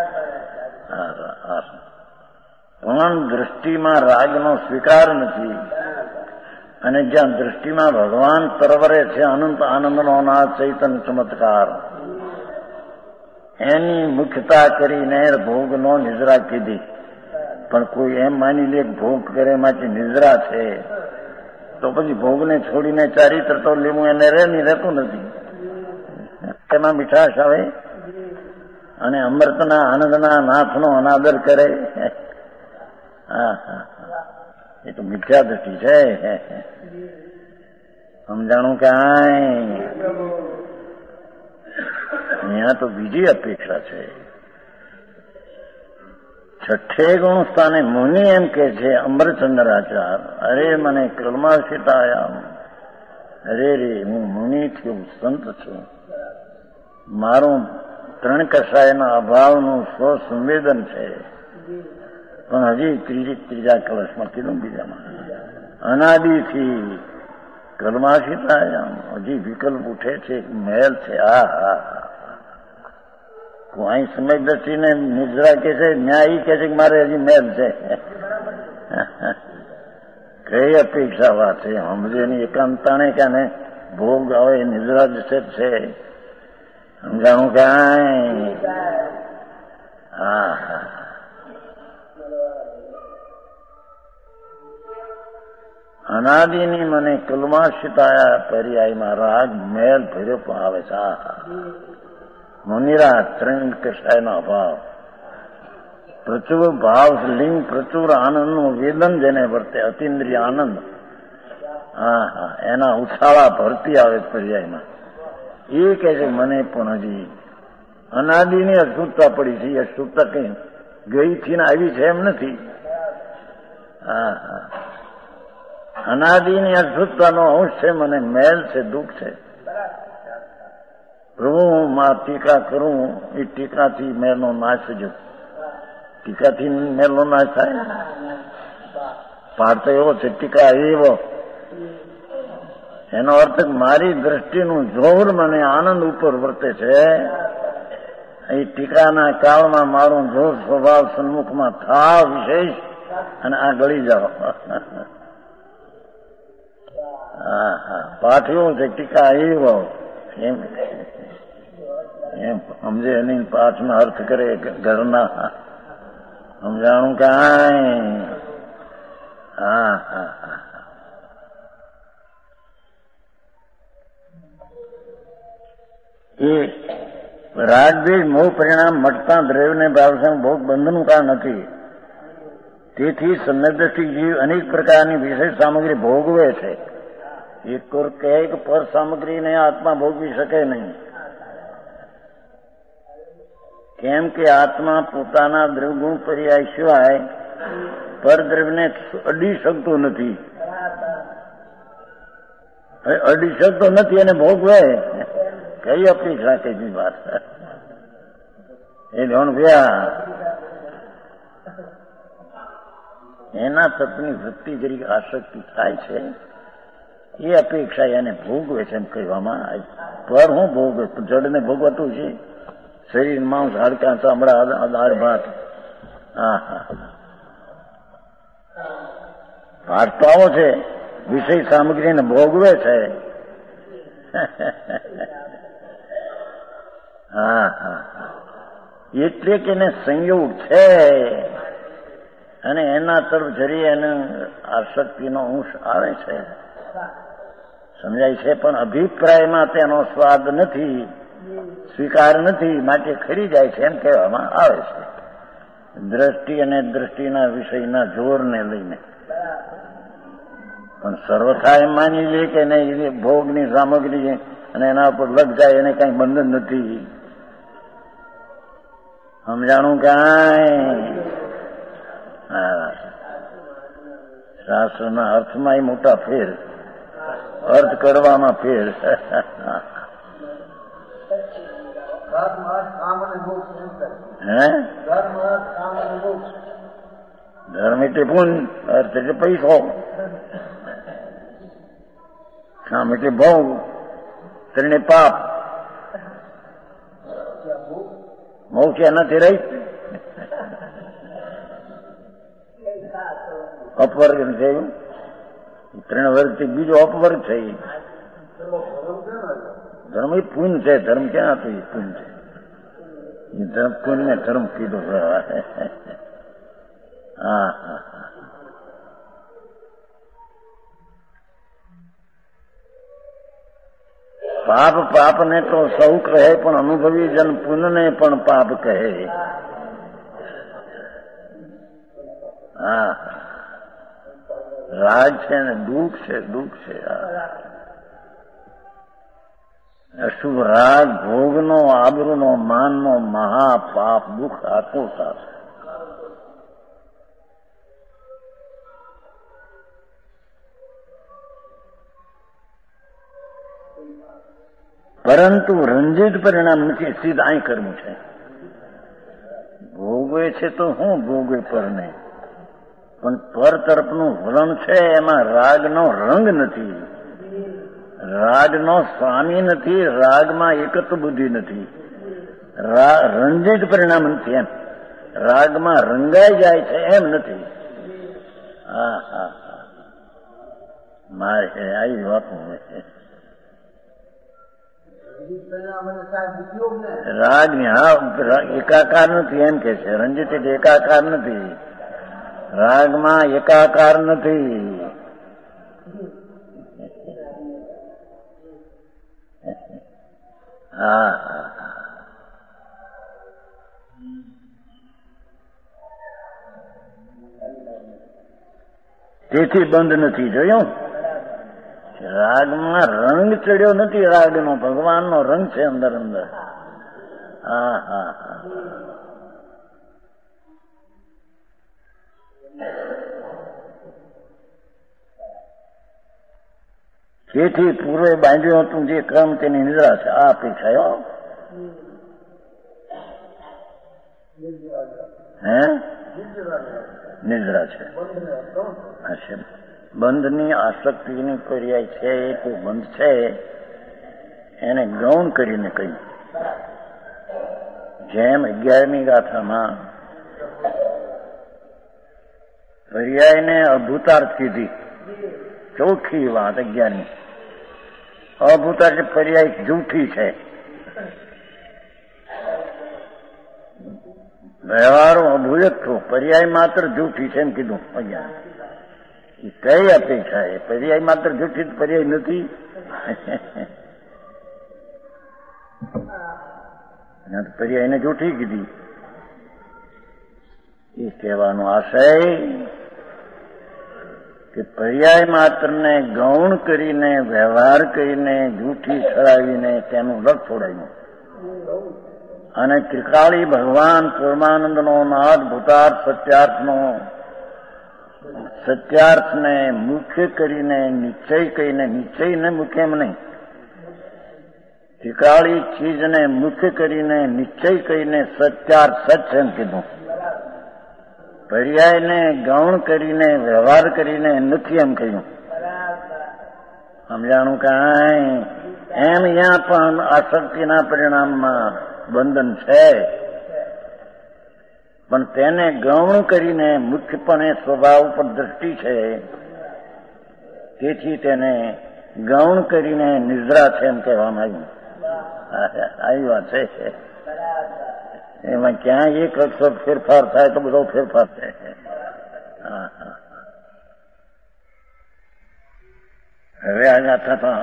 Speaker 1: પણ દ્રષ્ટિમાં રાગનો સ્વીકાર નથી. અને જ્યાં દ્રષ્ટિમાં ભગવાન તરવરે છે અનંત આનંદનો નાદ ચૈતન્ય ચમત્કાર, એની મુખ્યતા કરીને ભોગનો નિદ્રા કીધી. પણ કોઈ એમ માની લે ભોગ કરે માંથી નિદ્રા છે તો પછી ભોગને છોડીને ચારિત્ર તો લેવું એને રહેતું નથી. એમાં મીઠાશ આવે અને અમૃતના આનંદના નાથનો અનાદર કરે. એ તો મિથ્યા દ્રષ્ટિ છે. સમજાણું કાંઈ? અહીંયા તો બીજી અપેક્ષા છે. છઠ્ઠે ગુણ સ્થાને મુનિ એમ કે છે અમરચંદ્રાચાર, અરે મને કલ્માશિતાયામ, અરે રે હું મુનિ છું, સંત છું, મારું 3 કષાયના અભાવનું સ્વસંવેદન છે. પણ હજી ત્રીજા કલશમાં કીધું બીજામાં અનાદિથી કલ્માશિતાયામ, હજી વિકલ્પ ઉઠે છે, મેલ છે. અહીં સમય દ્રષ્ટિને નિદ્રા કે છે, ન્યાય કે છે કે મારે હજી મેલ છે. કઈ અપેક્ષા વાત છે? સમજે એની એકાંતાણે કે ભોગ આવે નિદ્રા દશે છે. સમજાણું કાંઈ? અનાદિની મને કલ્માશિતાયા પર્યાયમાં રાગ મેલ ભર્યો આવે છે. મુનિરા 3 કષાયનો અભાવ, પ્રચુર ભાવ લિંગ, પ્રચુર આનંદનું વેદન જેને વર્તે, અતિન્દ્રિય આનંદ. એના ઉછાળા ભરતી આવે પર્યાયમાં. એ કહે છે મને પણ હજી અનાદિની અશુદ્ધતા પડી છે. અશુદ્ધતા કઈ ગઈથી ને આવી છે એમ નથી. અનાદિની અશુદ્ધતાનો અંશ છે, મને મેલ છે, દુઃખ છે. પ્રભુ માં ટીકા કરું, એ ટીકાથી મેલનો નાશ થયો. ટીકાથી મેલનો નાશ થાય? પાઠ તો એવો છે, ટીકા એવો. એનો અર્થ મારી દ્રષ્ટિનું જોર મને આનંદ ઉપર વર્તે છે. એ ટીકાના કાળમાં મારું જોર સ્વભાવ સન્મુખમાં થાવ વિશેષ અને આ ગળી જાઓ. પાઠ એવો છે, ટીકા એવો. એમ સમજે એની પાઠના અર્થ કરે ઘરના. સમજાણું કાંઈ? એ રાગદ્વેષ મોહ પરિણામ મટતા દ્રવ્યને ભાવસંગ ભોગ બંધનનું કારણ નથી. તેથી સમ્યક્દ્રષ્ટિ જીવ અનેક પ્રકારની વિશેષ સામગ્રી ભોગવે છે. એક કહે કે પર સામગ્રીને આત્મા ભોગવી શકે નહીં. કેમ કે આત્મા પોતાના દ્રવગુણ પર્યાય સિવાય પરદ્રવ્યને અડી શકતો નથી. અડી શકતો નથી અને ભોગવે. કઈ અપેક્ષા કઈ વાત? એ ધોન ગયા એના તત્વની વૃત્તિ જરી આસક્તિ થાય છે, એ અપેક્ષા એને ભોગવે છે એમ કહેવામાં આવે. પર હું ભોગવે? જડને ભોગવતું છે. શરીર, માંસ, હાડકાં, ચામડા, દાળ ભાત. પાઠ તો આવો છે, વિષય સામગ્રીને ભોગવે છે. એટલે કે એને સંયોગ છે અને એના તરફ જરી એને આસક્તિનો અંશ આવે છે. સમજાય છે? પણ અભિપ્રાયમાં તેનો સ્વાદ નથી, સ્વીકાર નથી, માટે ખરી જાય છે એમ કહેવામાં આવે છે. દ્રષ્ટિ અને દ્રષ્ટિના વિષયના જોરને લઈને. પણ સર્વથા એમ માની લે કે નહીં, ભોગની સામગ્રી અને એના ઉપર લગ જાય એને કઈ બંધન નથી. સમજાણું કાંઈ? શાસ્ત્રના અર્થમાં મોટા ફેર, અર્થ કરવામાં ફેર. ધર્મ એટલે પુણ્ય, અર્થ એટલે પૈસો, કામ એટલે ભોગ, ત્રણે પાપ. મોક્ષ એનાથી રહી અપવર્ગ થયું. 3 વર્ગથી બીજો અપવર્ગ થઈ. ધર્મ એ પુણ્ય છે. ધર્મ ક્યાં હતું? એ પુણ્ય છે. ધર્મ કોઈને ધર્મ કીધો. હા હા, પાપ પાપને તો સૌ કહે, પણ અનુભવી જન પુનને પણ પાપ કહે. હા, રાગ છે ને દુઃખ છે, દુઃખ છે. અશુભ રાગ ભોગનો, આબરૂનો, માનનો મહાપાપ દુઃખ આત્મસાત. પરંતુ રંજિત પરિણામ નથી, સીધા અહીં કરવું છે. ભોગવે છે તો હું ભોગવે પર નહીં, પણ પર તરફનું વલણ છે, એમાં રાગનો રંગ નથી, રાગનો સ્વામી નથી, રાગમાં એકત્વ બુદ્ધિ નથી, રંજિત પરિણામ નથી. એમ રાગમાં રંગાઈ જાય છે એમ નથી. હા હા હા, મારે આવી વાત રાગ ની. હા, એકાકાર નથી એમ કે છે. રંજિત એકાકાર નથી, રાગમાં એકાકાર નથી. હા હા, તેથી બંધ નથી. જોયું, રાગમાં રંગ ચડ્યો નથી, રાગનો ભગવાનનો રંગ છે અંદર અંદર. હા હા હા, તેથી પૂર્વે બાંધ્યું હતું જે ક્રમ તેની નિદ્રા છે. આ અપેક્ષાયો હે નિદ્રા છે. બંધની આસક્તિની પર્યાય છે એ તો બંધ છે, એને ગૌણ કરીને કહ્યું. જેમ 11મી ગાથામાં પર્યાયને અભૂતાર્થ કીધી, ચોખ્ખી વાત 11મી. અભૂતાર્થ પર્યાય જૂઠી છે. વ્યવહારો અભૂયક છો, પર્યાય માત્ર જૂઠી છે એમ કીધું. કઈ અપેક્ષા એ પર્યાય માત્ર જૂઠી, પર્યાય નથી. પર્યાયને જૂઠી કીધી એ કહેવાનો આશય કે પર્યાય માત્રને ગૌણ કરીને, વ્યવહાર કરીને, જૂઠી ઠરાવીને તેનું રસ છોડાયું. અને ત્રિકાળી ભગવાન પૂર્ણાનંદનો નાદ ભૂતાર્થ સત્યાર્થને મુખ્ય કરીને નિશ્ચય કહીને, નિશ્ચયને મુખ્ય એમ નહીં, ત્રિકાળી ચીજને મુખ્ય કરીને નિશ્ચય કહીને સત્યાર્થ સચ એમ કીધું. પર્યાયને ગૌણ કરીને, વ્યવહાર કરીને નથી એમ કહ્યું. સમજાણું કાંઈ? એમ અહીંયા પણ આસક્તિના પરિણામમાં બંધન છે, પણ તેને ગૌણ કરીને મુખ્યપણે સ્વભાવ ઉપર દ્રષ્ટિ છે, તેથી તેને ગૌણ કરીને નિદ્રા છે એમ કહેવામાં આવ્યું. આવી વાત છે. એમાં ક્યાં એક અક્ષર ફેરફાર થાય તો બધો ફેરફાર થાય. હા હા, હવે આજે થતા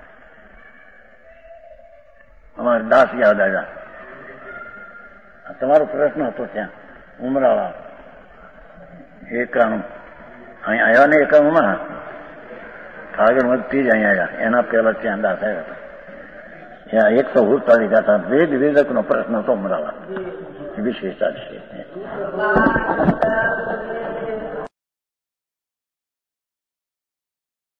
Speaker 1: અમારે દાસ યાદ આવ્યા. તમારો પ્રશ્ન હતો ત્યાં ઉમરાળા 91 અહીં આવ્યા ને 91માં ફાગણ વધતી જ અહીંયા આવ્યા. એના પહેલા ત્યાં દાસ આવ્યા હતા. ત્યાં 147 હતા. વેદ વેદકનો પ્રશ્ન હતો ઉમરાળા, વિશેષતા છે.